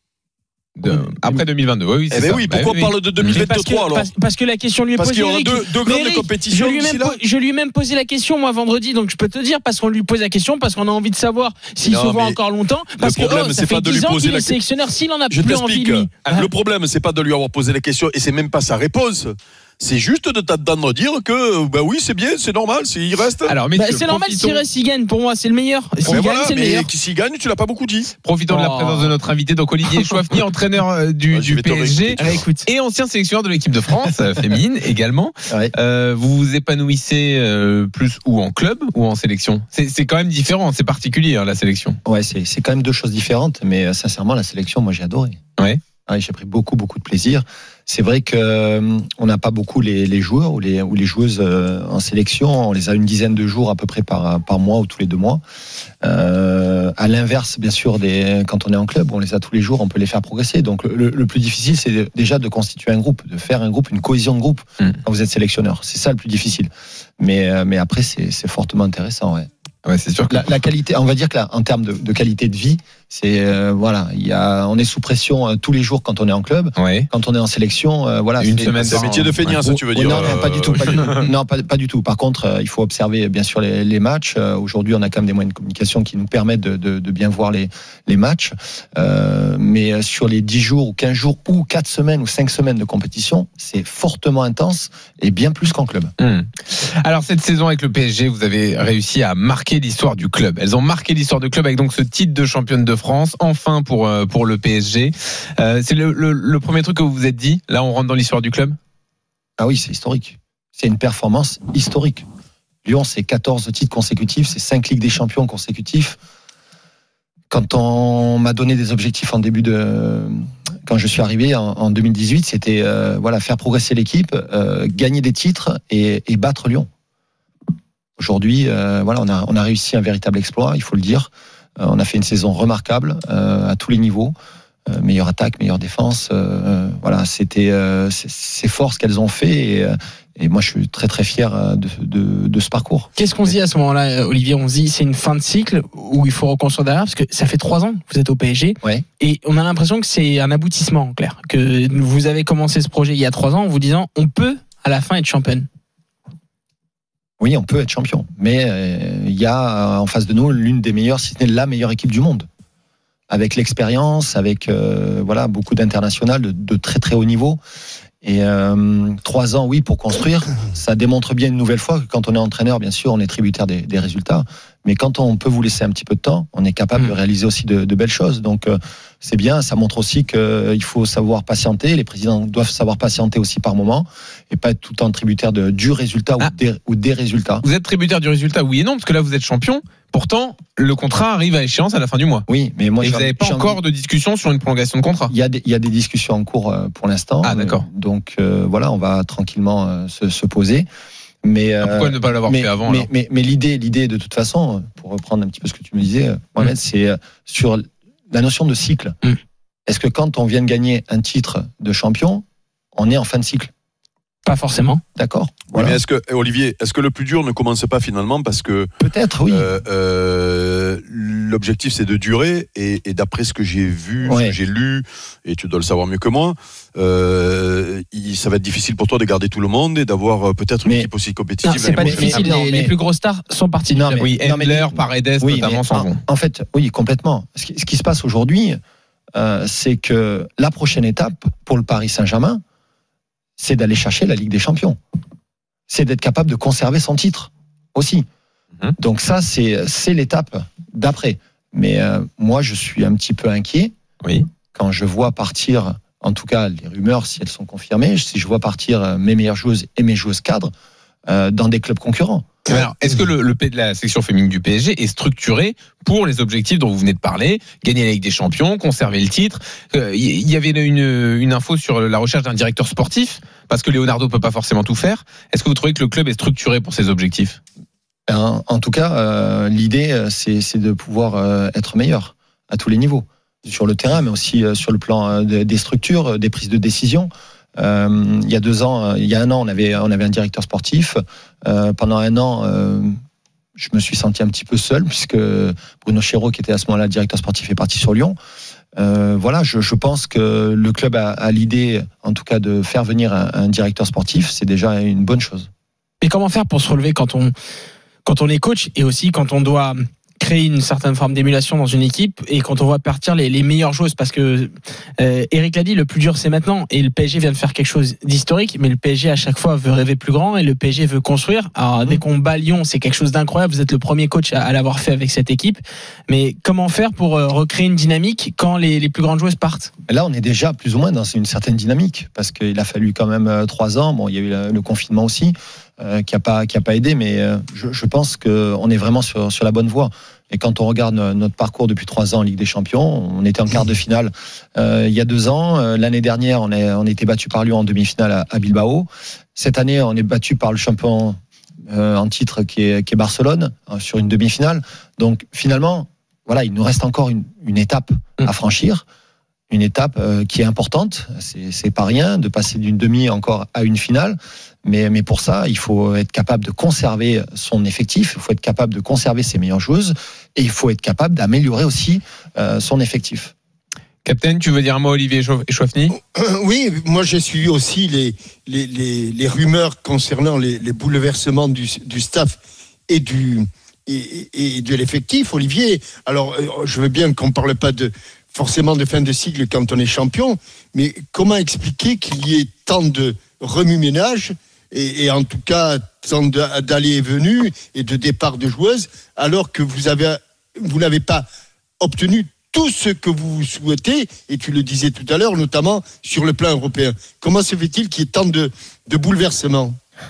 de, après deux mille vingt-deux, oui, c'est eh ben ça. oui, pourquoi bah, on parle de deux mille vingt-trois parce que, alors parce, parce que la question lui est parce posée. Parce qu'il y aura Eric, deux, deux grandes Eric, compétitions. Je lui, même, je lui ai même posé la question, moi, vendredi, donc je peux te dire, parce qu'on lui pose la question, parce qu'on a envie de savoir s'il non, se voit encore longtemps. Parce le problème, que oh, ça c'est fait pas de lui dix ans poser qu'il la est sélectionneur, s'il en a je plus envie, lui. Le problème, c'est pas de lui avoir posé la question, et c'est même pas sa réponse. C'est juste de t'attendre dire que bah oui c'est bien, c'est normal, c'est, il reste. Alors mais bah, c'est normal s'il reste, s'il gagne. Pour moi c'est le meilleur. S'il gagne voilà, c'est le mais meilleur. S'il gagne tu l'as pas beaucoup dit. Profitons oh. de la présence de notre invité donc Olivier Chouafny, entraîneur du, ah, du P S G et ancien sélectionneur de l'équipe de France féminine également. Ouais. Euh, vous vous épanouissez euh, plus ou en club ou en sélection. C'est, c'est quand même différent, c'est particulier hein, la sélection. Ouais c'est c'est quand même deux choses différentes, mais euh, sincèrement la sélection moi j'ai adoré. Ouais. Ouais, j'ai pris beaucoup beaucoup de plaisir. C'est vrai que euh, on n'a pas beaucoup les, les joueurs ou les ou les joueuses euh, en sélection. On les a une dizaine de jours à peu près par par mois ou tous les deux mois. Euh, à l'inverse, bien sûr, des quand on est en club, on les a tous les jours. On peut les faire progresser. Donc le, le plus difficile, c'est de, déjà de constituer un groupe, de faire un groupe, une cohésion de groupe mmh. quand vous êtes sélectionneur. C'est ça le plus difficile. Mais euh, mais après, c'est c'est fortement intéressant. Ouais. Ouais, c'est sûr que la, la qualité, on va dire que là, en termes de, de qualité de vie, c'est euh, voilà, il y a, on est sous pression euh, tous les jours quand on est en club, ouais. quand on est en sélection, euh, voilà. Une c'est, semaine, c'est un métier de feignasse, ouais. tu veux dire Non, non, pas du tout, pas du, non, pas, pas du tout. Par contre, euh, il faut observer bien sûr les, les matchs. Euh, aujourd'hui, on a quand même des moyens de communication qui nous permettent de, de, de bien voir les, les matchs. Euh, mais sur les dix jours ou quinze jours ou quatre semaines ou cinq semaines de compétition, c'est fortement intense et bien plus qu'en club. Mmh. Alors cette saison avec le P S G, vous avez réussi à marquer l'histoire du club. Elles ont marqué l'histoire du club avec donc ce titre de championne de France, enfin pour pour le P S G. Euh, c'est le, le, le premier truc que vous vous êtes dit. Là, on rentre dans l'histoire du club. Ah oui, c'est historique. C'est une performance historique. Lyon, c'est quatorze titres consécutifs, c'est cinq Ligues des Champions consécutifs. Quand on m'a donné des objectifs en début de, quand je suis arrivé en, en deux mille dix-huit, c'était euh, voilà faire progresser l'équipe, euh, gagner des titres et, et battre Lyon. Aujourd'hui, euh, voilà, on a, on a réussi un véritable exploit, il faut le dire. Euh, on a fait une saison remarquable euh, à tous les niveaux. Euh, meilleure attaque, meilleure défense. Euh, voilà, c'était euh, ces forces qu'elles ont fait et, Et moi, je suis très très fier de, de, de ce parcours. Qu'est-ce qu'on se dit à ce moment-là, Olivier? On se dit c'est une fin de cycle où il faut reconstruire derrière, parce que ça fait trois ans que vous êtes au P S G, ouais. Et on a l'impression que c'est un aboutissement, en clair. Que vous avez commencé ce projet il y a trois ans en vous disant on peut à la fin être championne. Oui, on peut être champion, mais il y a en face de nous l'une des meilleures, si ce n'est la meilleure équipe du monde, avec l'expérience, avec euh, voilà beaucoup d'internationales de, de très très haut niveau. Et euh, trois ans, oui, pour construire, ça démontre bien une nouvelle fois que quand on est entraîneur, bien sûr, on est tributaire des, des résultats. Mais quand on peut vous laisser un petit peu de temps, on est capable mmh. de réaliser aussi de, de belles choses. Donc euh, c'est bien, ça montre aussi qu'il euh, faut savoir patienter. Les présidents doivent savoir patienter aussi par moment et pas être tout le temps tributaire de, du résultat ah. ou, des, ou des résultats. Vous êtes tributaire du résultat, oui et non, parce que là vous êtes champion. Pourtant, le contrat arrive à échéance à la fin du mois. Oui, mais moi, et vous n'avez pas encore de discussion sur une prolongation de contrat. Il y a des, il y a des discussions en cours pour l'instant. Ah, d'accord. Euh, donc euh, voilà, on va tranquillement euh, se, se poser. Mais euh, pourquoi ne pas l'avoir mais, fait avant Mais, alors mais, mais l'idée, l'idée de toute façon, pour reprendre un petit peu ce que tu me disais, Mohamed, mmh. c'est sur la notion de cycle. Mmh. Est-ce que quand on vient de gagner un titre de champion, on est en fin de cycle? Pas forcément. D'accord. Voilà. Oui, mais est-ce que, Olivier, est-ce que le plus dur ne commence pas finalement parce que peut-être oui. Euh, euh, l'objectif c'est de durer et, et d'après ce que j'ai vu, ouais. ce que j'ai lu, et tu dois le savoir mieux que moi, euh, il, ça va être difficile pour toi de garder tout le monde et d'avoir peut-être une mais, équipe aussi compétitive. Non, c'est pas difficile. Les, les plus grosses stars sont partis. Non, mais, oui, Endler, Paredes, oui, notamment s'en vont. En fait, oui, complètement. Ce qui, ce qui se passe aujourd'hui, euh, c'est que la prochaine étape pour le Paris Saint-Germain, c'est d'aller chercher la Ligue des Champions. C'est d'être capable de conserver son titre aussi. Mmh. Donc ça, c'est, c'est l'étape d'après. Mais euh, moi, je suis un petit peu inquiet oui. quand je vois partir, en tout cas les rumeurs, si elles sont confirmées, si je vois partir mes meilleures joueuses et mes joueuses cadres euh, dans des clubs concurrents. Alors, est-ce que le, le P de la section féminine du P S G est structuré pour les objectifs dont vous venez de parler, gagner la Ligue des Champions, conserver le titre? Il euh, y avait une, une info sur la recherche d'un directeur sportif, parce que Leonardo peut pas forcément tout faire. Est-ce que vous trouvez que le club est structuré pour ces objectifs? En, en tout cas, euh, l'idée, c'est, c'est de pouvoir euh, être meilleur à tous les niveaux, sur le terrain, mais aussi euh, sur le plan euh, des structures, des prises de décision. Euh, il y a deux ans, il y a un an, on avait, on avait un directeur sportif. Euh, pendant un an, euh, je me suis senti un petit peu seul puisque Bruno Chéreau, qui était à ce moment-là le directeur sportif, est parti sur Lyon. Euh, voilà, je, je pense que le club a, a l'idée, en tout cas, de faire venir un, un directeur sportif. C'est déjà une bonne chose. Et comment faire pour se relever quand on, quand on est coach et aussi quand on doit créer une certaine forme d'émulation dans une équipe et quand on voit partir les, les meilleures joueuses, parce que euh, Eric l'a dit, le plus dur c'est maintenant, et le P S G vient de faire quelque chose d'historique, mais le P S G à chaque fois veut rêver plus grand et le P S G veut construire. Alors mmh. dès qu'on bat Lyon, c'est quelque chose d'incroyable, vous êtes le premier coach à, à l'avoir fait avec cette équipe, mais comment faire pour euh, recréer une dynamique quand les, les plus grandes joueuses partent? Là on est déjà plus ou moins dans une certaine dynamique, parce qu'il a fallu quand même euh, trois ans, bon il y a eu le, le confinement aussi euh, qui a pas qui a pas aidé, mais euh, je, je pense qu'on est vraiment sur, sur la bonne voie. Et quand on regarde notre parcours depuis trois ans en Ligue des Champions, on était en quart de finale euh, il y a deux ans. Euh, l'année dernière, on a, on a été battu par Lyon en demi-finale à, à Bilbao. Cette année, on est battu par le champion euh, en titre qui est, qui est Barcelone euh, sur une demi-finale. Donc finalement, voilà, il nous reste encore une, une étape à franchir. Une étape euh, qui est importante. C'est, c'est pas rien de passer d'une demi encore à une finale. Mais, mais pour ça, il faut être capable de conserver son effectif, il faut être capable de conserver ses meilleures joueuses et il faut être capable d'améliorer aussi euh, son effectif. Captain, tu veux dire un mot, Olivier Chouafny ? Oui, moi j'ai suivi aussi les, les, les, les rumeurs concernant les, les bouleversements du, du staff et, du, et, et de l'effectif. Olivier, alors je veux bien qu'on ne parle pas de, forcément de fin de cycle quand on est champion, mais comment expliquer qu'il y ait tant de remue-ménage et, et en tout cas tant d'allées et venues et de départs de joueuses, alors que vous avez, vous n'avez pas obtenu tout ce que vous souhaitez, et tu le disais tout à l'heure, notamment sur le plan européen. Comment se fait-il qu'il y ait tant de, de bouleversements ?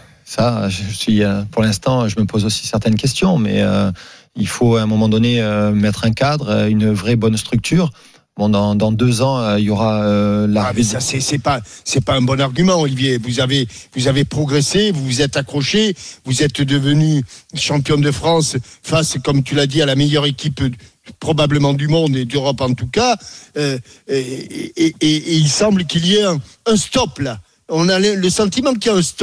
Ça, je suis, pour l'instant, je me pose aussi certaines questions, mais euh, il faut à un moment donné euh, mettre un cadre, une vraie bonne structure. Bon, dans, dans deux ans, euh, il y aura euh, la. Ah, mais ça, c'est, c'est pas, c'est pas un bon argument, Olivier. Vous avez, vous avez progressé, vous vous êtes accroché, vous êtes devenu champion de France face, comme tu l'as dit, à la meilleure équipe probablement du monde et d'Europe en tout cas. Euh, et, et, et, et il semble qu'il y ait un, un stop là. On a le sentiment qu'il y a un stop.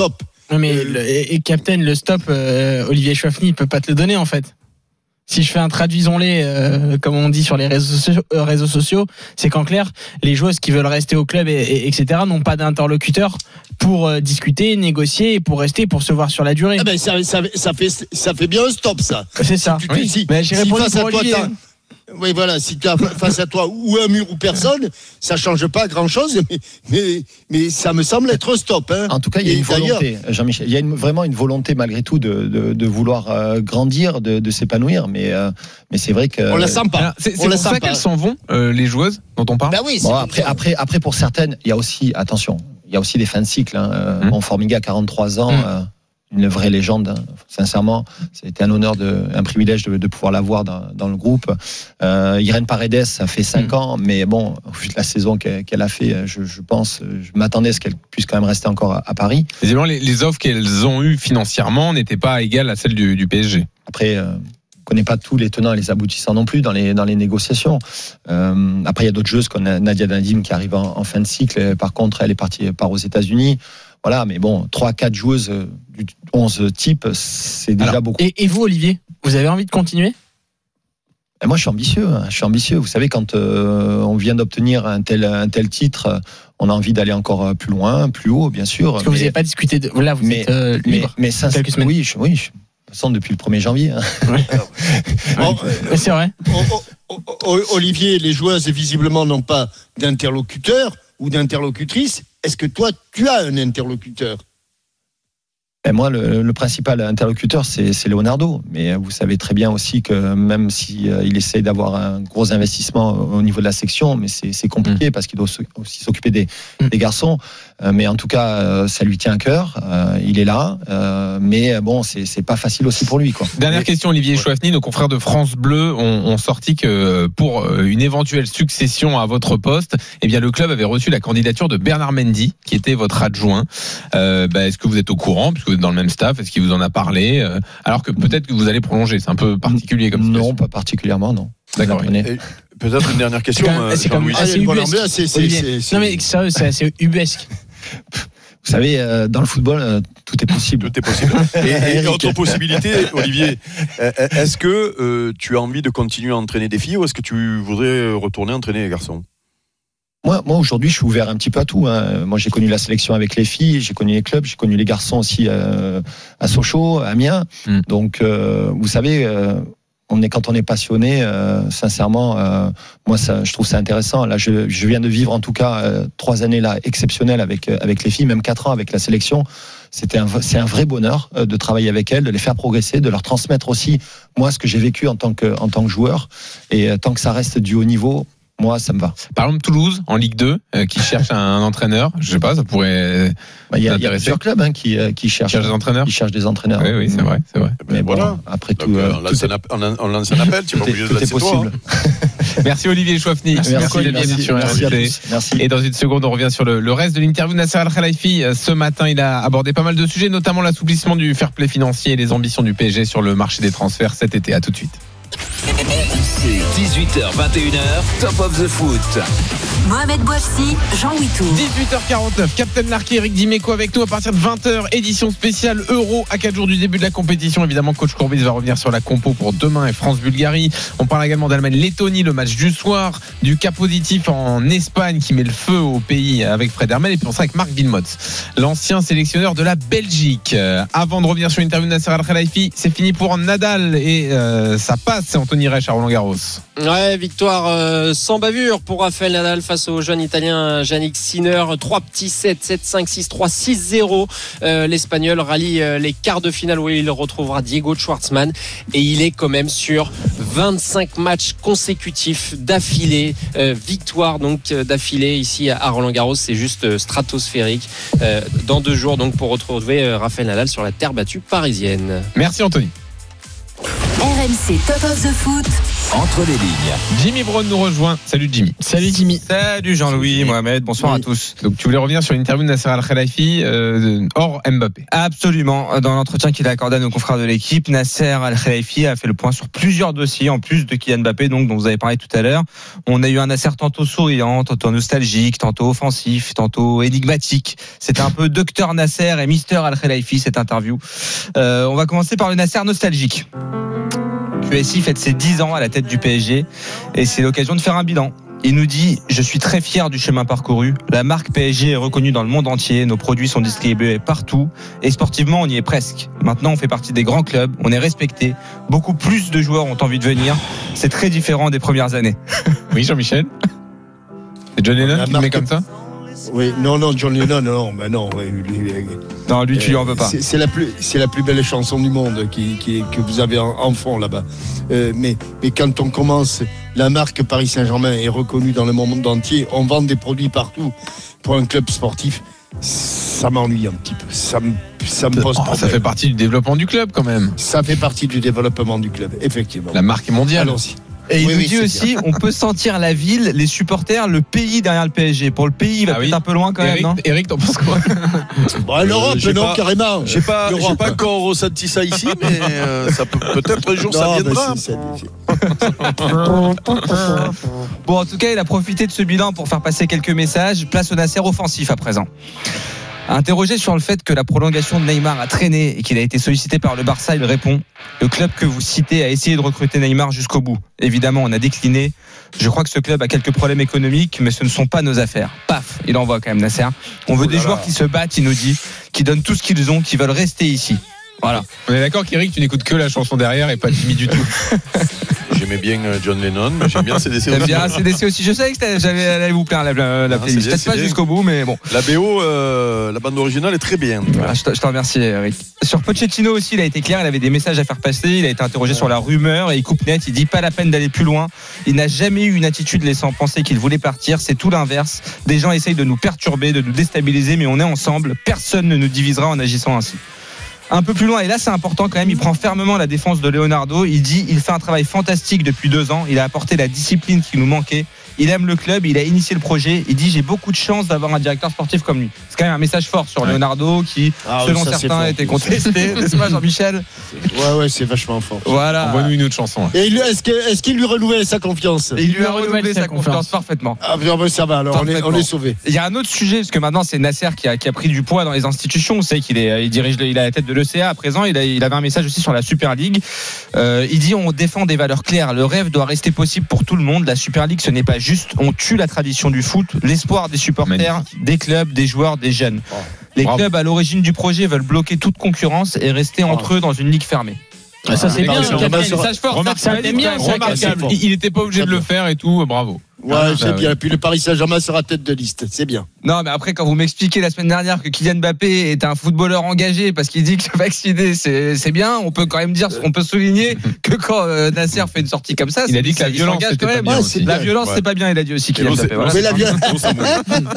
Mais euh, le, et, et Captain, le stop, euh, Olivier Chouafny, il peut pas te le donner en fait. Si je fais un traduisons-les, euh, comme on dit sur les réseaux sociaux, euh, réseaux sociaux, c'est qu'en clair, les joueuses qui veulent rester au club, et, et, etc., n'ont pas d'interlocuteur pour euh, discuter, négocier, et pour rester, pour se voir sur la durée. Ah ben ça, ça, ça, fait, ça fait bien un stop, ça. C'est ça. Si, Oui. si, Mais j'ai si répondu face pour à toi, Olivier. t'as- Oui, voilà, si tu as face à toi ou un mur ou personne, ça change pas grand-chose, mais, mais, mais ça me semble être un stop. Hein. En tout cas, il y a Et une d'ailleurs- volonté, Jean-Michel. Il y a une, vraiment une volonté malgré tout de, de, de vouloir euh, grandir, de, de s'épanouir, mais, euh, mais c'est vrai que. On la sent pas. Alors, c'est c'est On la pour sent ça pas. qu'elles s'en vont, euh, les joueuses dont on parle. Ben oui, c'est Bon, pour après, ça. après, après, pour certaines, il y a aussi, attention, il y a aussi des fins de cycle. Hein. Euh, Mmh. Bon, Formiga, quarante-trois ans, Mmh. euh, une vraie légende. Hein. Sincèrement, c'était un honneur, de, un privilège de, de pouvoir l'avoir dans, dans le groupe. Euh, Irène Paredes, ça fait cinq Mmh. ans, mais bon, au vu de la saison qu'elle, qu'elle a fait, je, je pense, je m'attendais à ce qu'elle puisse quand même rester encore à, à Paris. Visiblement, les, les offres qu'elles ont eues financièrement n'étaient pas égales à celles du, du P S G. Après, euh, on ne connaît pas tous les tenants et les aboutissants non plus dans les, dans les négociations. Euh, après, il y a d'autres joueuses comme Nadia Nadim qui arrive en, en fin de cycle. Par contre, elle est partie part aux États-Unis. Voilà, mais bon, trois quatre joueuses du onze type, c'est déjà Alors, beaucoup. Et, et vous, Olivier, vous avez envie de continuer? Et moi, je suis ambitieux. hein, Je suis ambitieux. Vous savez, quand euh, on vient d'obtenir un tel, un tel titre, on a envie d'aller encore plus loin, plus haut, bien sûr. Parce que vous mais, n'avez pas discuté de. Là, vous mais, êtes euh, mais, libre. mais ça, quelques semaines. oui, je, oui, je, de toute façon, depuis le premier janvier. Hein. Bon, Ouais, c'est vrai. O- O- O- Olivier, les joueuses visiblement n'ont pas d'interlocuteur ou d'interlocutrice. Est-ce que toi, tu as un interlocuteur? Et moi, le, le principal interlocuteur, c'est, c'est Leonardo. Mais vous savez très bien aussi que même si euh, il essaie d'avoir un gros investissement au niveau de la section, mais c'est, c'est compliqué mmh. parce qu'il doit aussi s'occuper des, mmh. des garçons. Euh, mais en tout cas, euh, ça lui tient à cœur. Euh, il est là. Euh, mais bon, c'est, c'est pas facile aussi pour lui, quoi. Dernière mais, question, Olivier ouais. Chouafny. Nos confrères de France Bleu ont, ont sorti que pour une éventuelle succession à votre poste, eh bien, le club avait reçu la candidature de Bernard Mendy, qui était votre adjoint. Euh, bah, est-ce que vous êtes au courant, puisque vous êtes dans le même staff? Est-ce qu'il vous en a parlé? euh, Alors que peut-être que vous allez prolonger. C'est un peu particulier comme ça. Non, pas particulièrement, non. D'accord. Et peut-être une dernière question. C'est quand même, c'est quand même assez ubuesque. C'est, c'est, c'est, c'est... Non mais sérieux, c'est assez ubuesque. Vous savez, euh, dans le football, euh, tout est possible. Tout est possible. Et, et autre possibilité, Olivier, est-ce que euh, tu as envie de continuer à entraîner des filles ou est-ce que tu voudrais retourner entraîner les garçons? Moi, moi aujourd'hui, je suis ouvert un petit peu à tout. Hein. Moi, j'ai connu la sélection avec les filles, j'ai connu les clubs, j'ai connu les garçons aussi euh, à Sochaux, à Amiens. Mm. Donc, euh, vous savez, euh, on est quand on est passionné, euh, sincèrement, euh, moi, ça, je trouve ça intéressant. Là, je, je viens de vivre en tout cas euh, trois années là exceptionnelles avec avec les filles, même quatre ans avec la sélection. C'était un, c'est un vrai bonheur de travailler avec elles, de les faire progresser, de leur transmettre aussi moi ce que j'ai vécu en tant que en tant que joueur. Et euh, tant que ça reste du haut niveau, moi, ça me va. Par exemple, Toulouse, en Ligue deux, euh, qui cherche un, un entraîneur. Je sais pas, ça pourrait. Il bah, y, y a plusieurs clubs hein, qui, euh, qui cherchent cherche des entraîneurs. Qui cherchent des entraîneurs. Oui, oui, c'est vrai, c'est vrai. Mais bon, voilà. Après donc, tout, euh, euh, on, lance tout un app- on, on lance un appel. Tu es pas obligé de laisser possible. Toi, hein. Merci Olivier Chouafny. Merci, merci, merci merci, sur merci, R M C. merci. Et dans une seconde, on revient sur le, le reste de l'interview de Nasser Al-Khelaifi. Ce matin, il a abordé pas mal de sujets, notamment l'assouplissement du fair play financier et les ambitions du P S G sur le marché des transferts cet été. À tout de suite. C'est dix-huit heures vingt et une heures, Top of the Foot. Mohamed Bouafsi, Jean Huitour. dix-huit heures quarante-neuf, Captain Larky, Eric Dimeco avec nous à partir de vingt heures, édition spéciale Euro à quatre jours du début de la compétition. Évidemment, coach Courbis va revenir sur la compo pour demain et France-Bulgarie. On parle également d'Allemagne-Lettonie, le match du soir, du cas positif en Espagne qui met le feu au pays avec Fred Hermel, et puis on sera avec Marc Wilmots, l'ancien sélectionneur de la Belgique. Euh, avant de revenir sur l'interview de Nasser Al-Khelaifi, c'est fini pour Nadal et euh, ça passe, c'est Anthony Reich à Roland-Garros. Ouais, victoire euh, sans bavure pour Rafael Nadal face au jeune italien Jannik Sinner. Trois petits sets, sept cinq, six trois, six zéro. Euh, L'Espagnol rallie euh, les quarts de finale où il retrouvera Diego Schwartzmann. Et il est quand même sur vingt-cinq matchs consécutifs d'affilée. Euh, victoire donc euh, d'affilée ici à Roland-Garros. C'est juste euh, stratosphérique. Euh, dans deux jours donc pour retrouver euh, Rafael Nadal sur la terre battue parisienne. Merci Anthony. R M C Top of the Foot. entre les lignes. Jimmy Brown nous rejoint. Salut Jimmy. Salut Jimmy. Salut Jean-Louis, Mohamed, bonsoir Oui. à tous. Donc tu voulais revenir sur l'interview de Nasser Al-Khelaifi euh, hors Mbappé. Absolument. Dans l'entretien qu'il a accordé à nos confrères de l'équipe, Nasser Al-Khelaifi a fait le point sur plusieurs dossiers, en plus de Kylian Mbappé, donc, dont vous avez parlé tout à l'heure. On a eu un Nasser tantôt souriant, tantôt nostalgique, tantôt offensif, tantôt énigmatique. C'était un peu Docteur Nasser et Mister Al-Khelaifi, cette interview. Euh, on va commencer par le Nasser nostalgique. Q S I fête ses dix ans à la tête du P S G et c'est l'occasion de faire un bilan. Il nous dit « Je suis très fier du chemin parcouru. La marque P S G est reconnue dans le monde entier. Nos produits sont distribués partout. Et sportivement, on y est presque. Maintenant, on fait partie des grands clubs. On est respecté. Beaucoup plus de joueurs ont envie de venir. C'est très différent des premières années. » Oui, Jean-Michel. C'est John Lennon La qui le met marque- comme ça. Oui, non, non, John Lennon, non, ben non. ouais, lui, lui, Non, lui, tu lui en euh, veux pas. C'est, c'est la plus, c'est la plus belle chanson du monde qui, qui, que vous avez en, en fond là-bas. Euh, mais, mais quand on commence, la marque Paris Saint-Germain est reconnue dans le monde entier. On vend des produits partout pour un club sportif. Ça m'ennuie un petit peu. Ça me, ça me pose Oh, problème. ça fait partie du développement du club quand même. Ça fait partie du développement du club, effectivement. La marque est mondiale. Allons-y. Et il Oui, nous oui, dit c'est aussi, bien. on peut sentir la ville, les supporters, le pays derrière le P S G. Pour le pays, il va Ah peut-être oui. un peu loin quand Eric, même, non Eric, t'en penses quoi? Bon, l'Europe, j'ai non, pas- carrément. J'ai pas, j'ai L'Europe. pas encore ressenti ça ici, mais euh, ça peut, peut-être un jour ça Non, mais viendra. c'est- c'est- Bon, en tout cas, il a profité de ce bilan pour faire passer quelques messages. Place au Nasser offensif à présent. Interrogé sur le fait que la prolongation de Neymar a traîné et qu'il a été sollicité par le Barça, il répond « Le club que vous citez a essayé de recruter Neymar jusqu'au bout. Évidemment, on a décliné. Je crois que ce club a quelques problèmes économiques, mais ce ne sont pas nos affaires. » Paf, il envoie quand même Nasser. On veut Oh là des là. joueurs qui se battent, il nous dit, qui donnent tout ce qu'ils ont, qui veulent rester ici. Voilà. On est d'accord qu'Eric, tu n'écoutes que la chanson derrière et pas Jimmy du tout. J'aimais bien euh, John Lennon, mais j'aime bien C D C T'aimes aussi. bien C D C aussi. Je savais que t'allais- j'allais allait vous plaire la, la, la Ah, playlist. c'est bien, Peut-être c'est pas bien. jusqu'au bout, mais bon. La B O, euh, la bande originale est très bien. Ah, je, te, je te remercie, Eric. Sur Pochettino aussi, il a été clair, il avait des messages à faire passer, il a été interrogé sur la rumeur et il coupe net, il dit pas la peine d'aller plus loin. Il n'a jamais eu une attitude laissant penser qu'il voulait partir, c'est tout l'inverse. Des gens essayent de nous perturber, de nous déstabiliser, mais on est ensemble, personne ne nous divisera en agissant ainsi. Un peu plus loin, et là c'est important quand même, il prend fermement la défense de Leonardo, il dit il fait un travail fantastique depuis deux ans, il a apporté la discipline qui nous manquait, il aime le club, il a initié le projet, il dit j'ai beaucoup de chance d'avoir un directeur sportif comme lui. C'est quand même un message fort sur Ouais. Leonardo qui, Ah oui, selon ça, c'est certains, fort. était contesté, n'est-ce pas Jean-Michel? Ouais, ouais, c'est vachement fort. Voilà. Envoie-nous une autre chanson. Et il- est-ce, que, est-ce qu'il lui renouvelle sa confiance? Et il lui a renouvelé sa confiance parfaitement. Ah, bien, ben, ça va, alors on est, on Parfaitement. est sauvés. Il y a un autre sujet, parce que maintenant c'est Nasser qui a, qui a pris du poids dans les institutions. Vous savez qu'il est, il dirige, le- il a la tête de l'E C A à présent. Il, a, il avait un message aussi sur la Super League. Euh, il dit on défend des valeurs claires. Le rêve doit rester possible pour tout le monde. La Super League, ce n'est pas juste. On tue la tradition du foot, l'espoir des supporters, Magnifique. des clubs, des joueurs, des jeunes. Les Bravo. clubs à l'origine du projet veulent bloquer toute concurrence et rester entre eux dans une ligue fermée. Ça, c'est bien, Excellent. le capitaine. Remarquable. Message fort, ça, Ça, tu t'aimes m'as dit, bien, quand ça, même. Remarquable. fort. Il il était pas obligé de le faire et tout. Bravo. Ouais, Ah, c'est bah bien. oui. Et puis le Paris Saint-Germain sera tête de liste. C'est bien. Non, mais après, quand vous m'expliquez la semaine dernière que Kylian Mbappé est un footballeur engagé parce qu'il dit que vacciner, c'est, c'est bien, on peut quand même dire, on peut souligner que quand euh, Nasser fait une sortie comme ça, Il a c'est- dit que la il violence, s'engage c'était quand pas même. bien Ouais, aussi. c'est La bien. violence, Ouais. c'est pas bien, il a dit aussi Et Kylian l'eau, c'est- Mbappé. Voilà. Mais la vie- l'eau, ça mouille.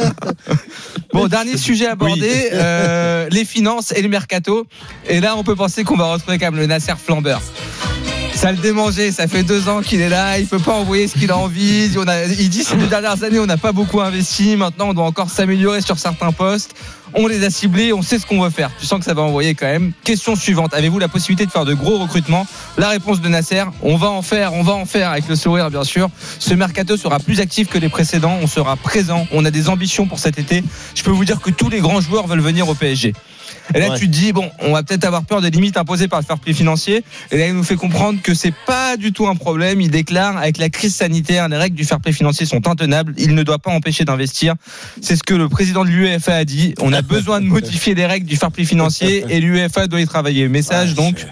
Bon, dernier sujet abordé, euh, les finances et le mercato. Et là, on peut penser qu'on va retrouver quand même le Nasser flambeur. Ça le démangeait, ça fait deux ans qu'il est là, il peut pas envoyer ce qu'il a envie. On a, il dit ces deux dernières années, on n'a pas beaucoup investi. Maintenant, on doit encore s'améliorer sur certains postes. On les a ciblés, on sait ce qu'on veut faire. Tu sens que ça va envoyer quand même. Question suivante, avez-vous la possibilité de faire de gros recrutements? La réponse de Nasser, on va en faire, on va en faire avec le sourire bien sûr. Ce mercato sera plus actif que les précédents, on sera présent, on a des ambitions pour cet été. Je peux vous dire que tous les grands joueurs veulent venir au P S G. Et là, Ouais. tu te dis, bon, on va peut-être avoir peur des limites imposées par le fair play financier. Et là, il nous fait comprendre que c'est pas du tout un problème. Il déclare, avec la crise sanitaire, les règles du fair play financier sont intenables. Il ne doit pas empêcher d'investir. C'est ce que le président de l'U E F A a dit. On a besoin de modifier les règles du fair play financier et l'U E F A doit y travailler. Message, Ouais, donc.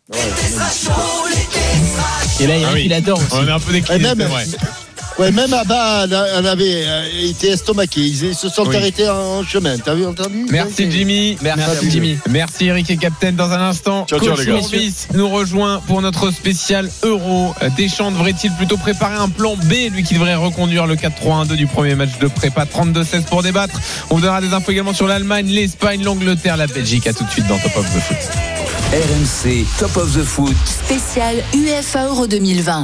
Et là, Ah Eric, oui. il adore aussi. On est un peu décliné, Et même, c'est vrai. ouais, même Abba en a- en avait euh, été estomaqué. Ils se sont Oui. arrêtés en chemin. T'as vu, entendu? Merci Jimmy. Merci, Jimmy. Merci Eric et Captain. Dans un instant, Ciao, ciao, Coach les gars. Courbis nous rejoint pour notre spécial Euro. Deschamps devrait-il plutôt préparer un plan B, lui qui devrait reconduire le quatre trois un deux du premier match de prépa? Trente-deux seize pour débattre. On vous donnera des infos également sur l'Allemagne, l'Espagne, l'Angleterre, la Belgique. À tout de suite dans Top of the Foot. R M C Top of the Foot. Spécial U E F A Euro deux mille vingt.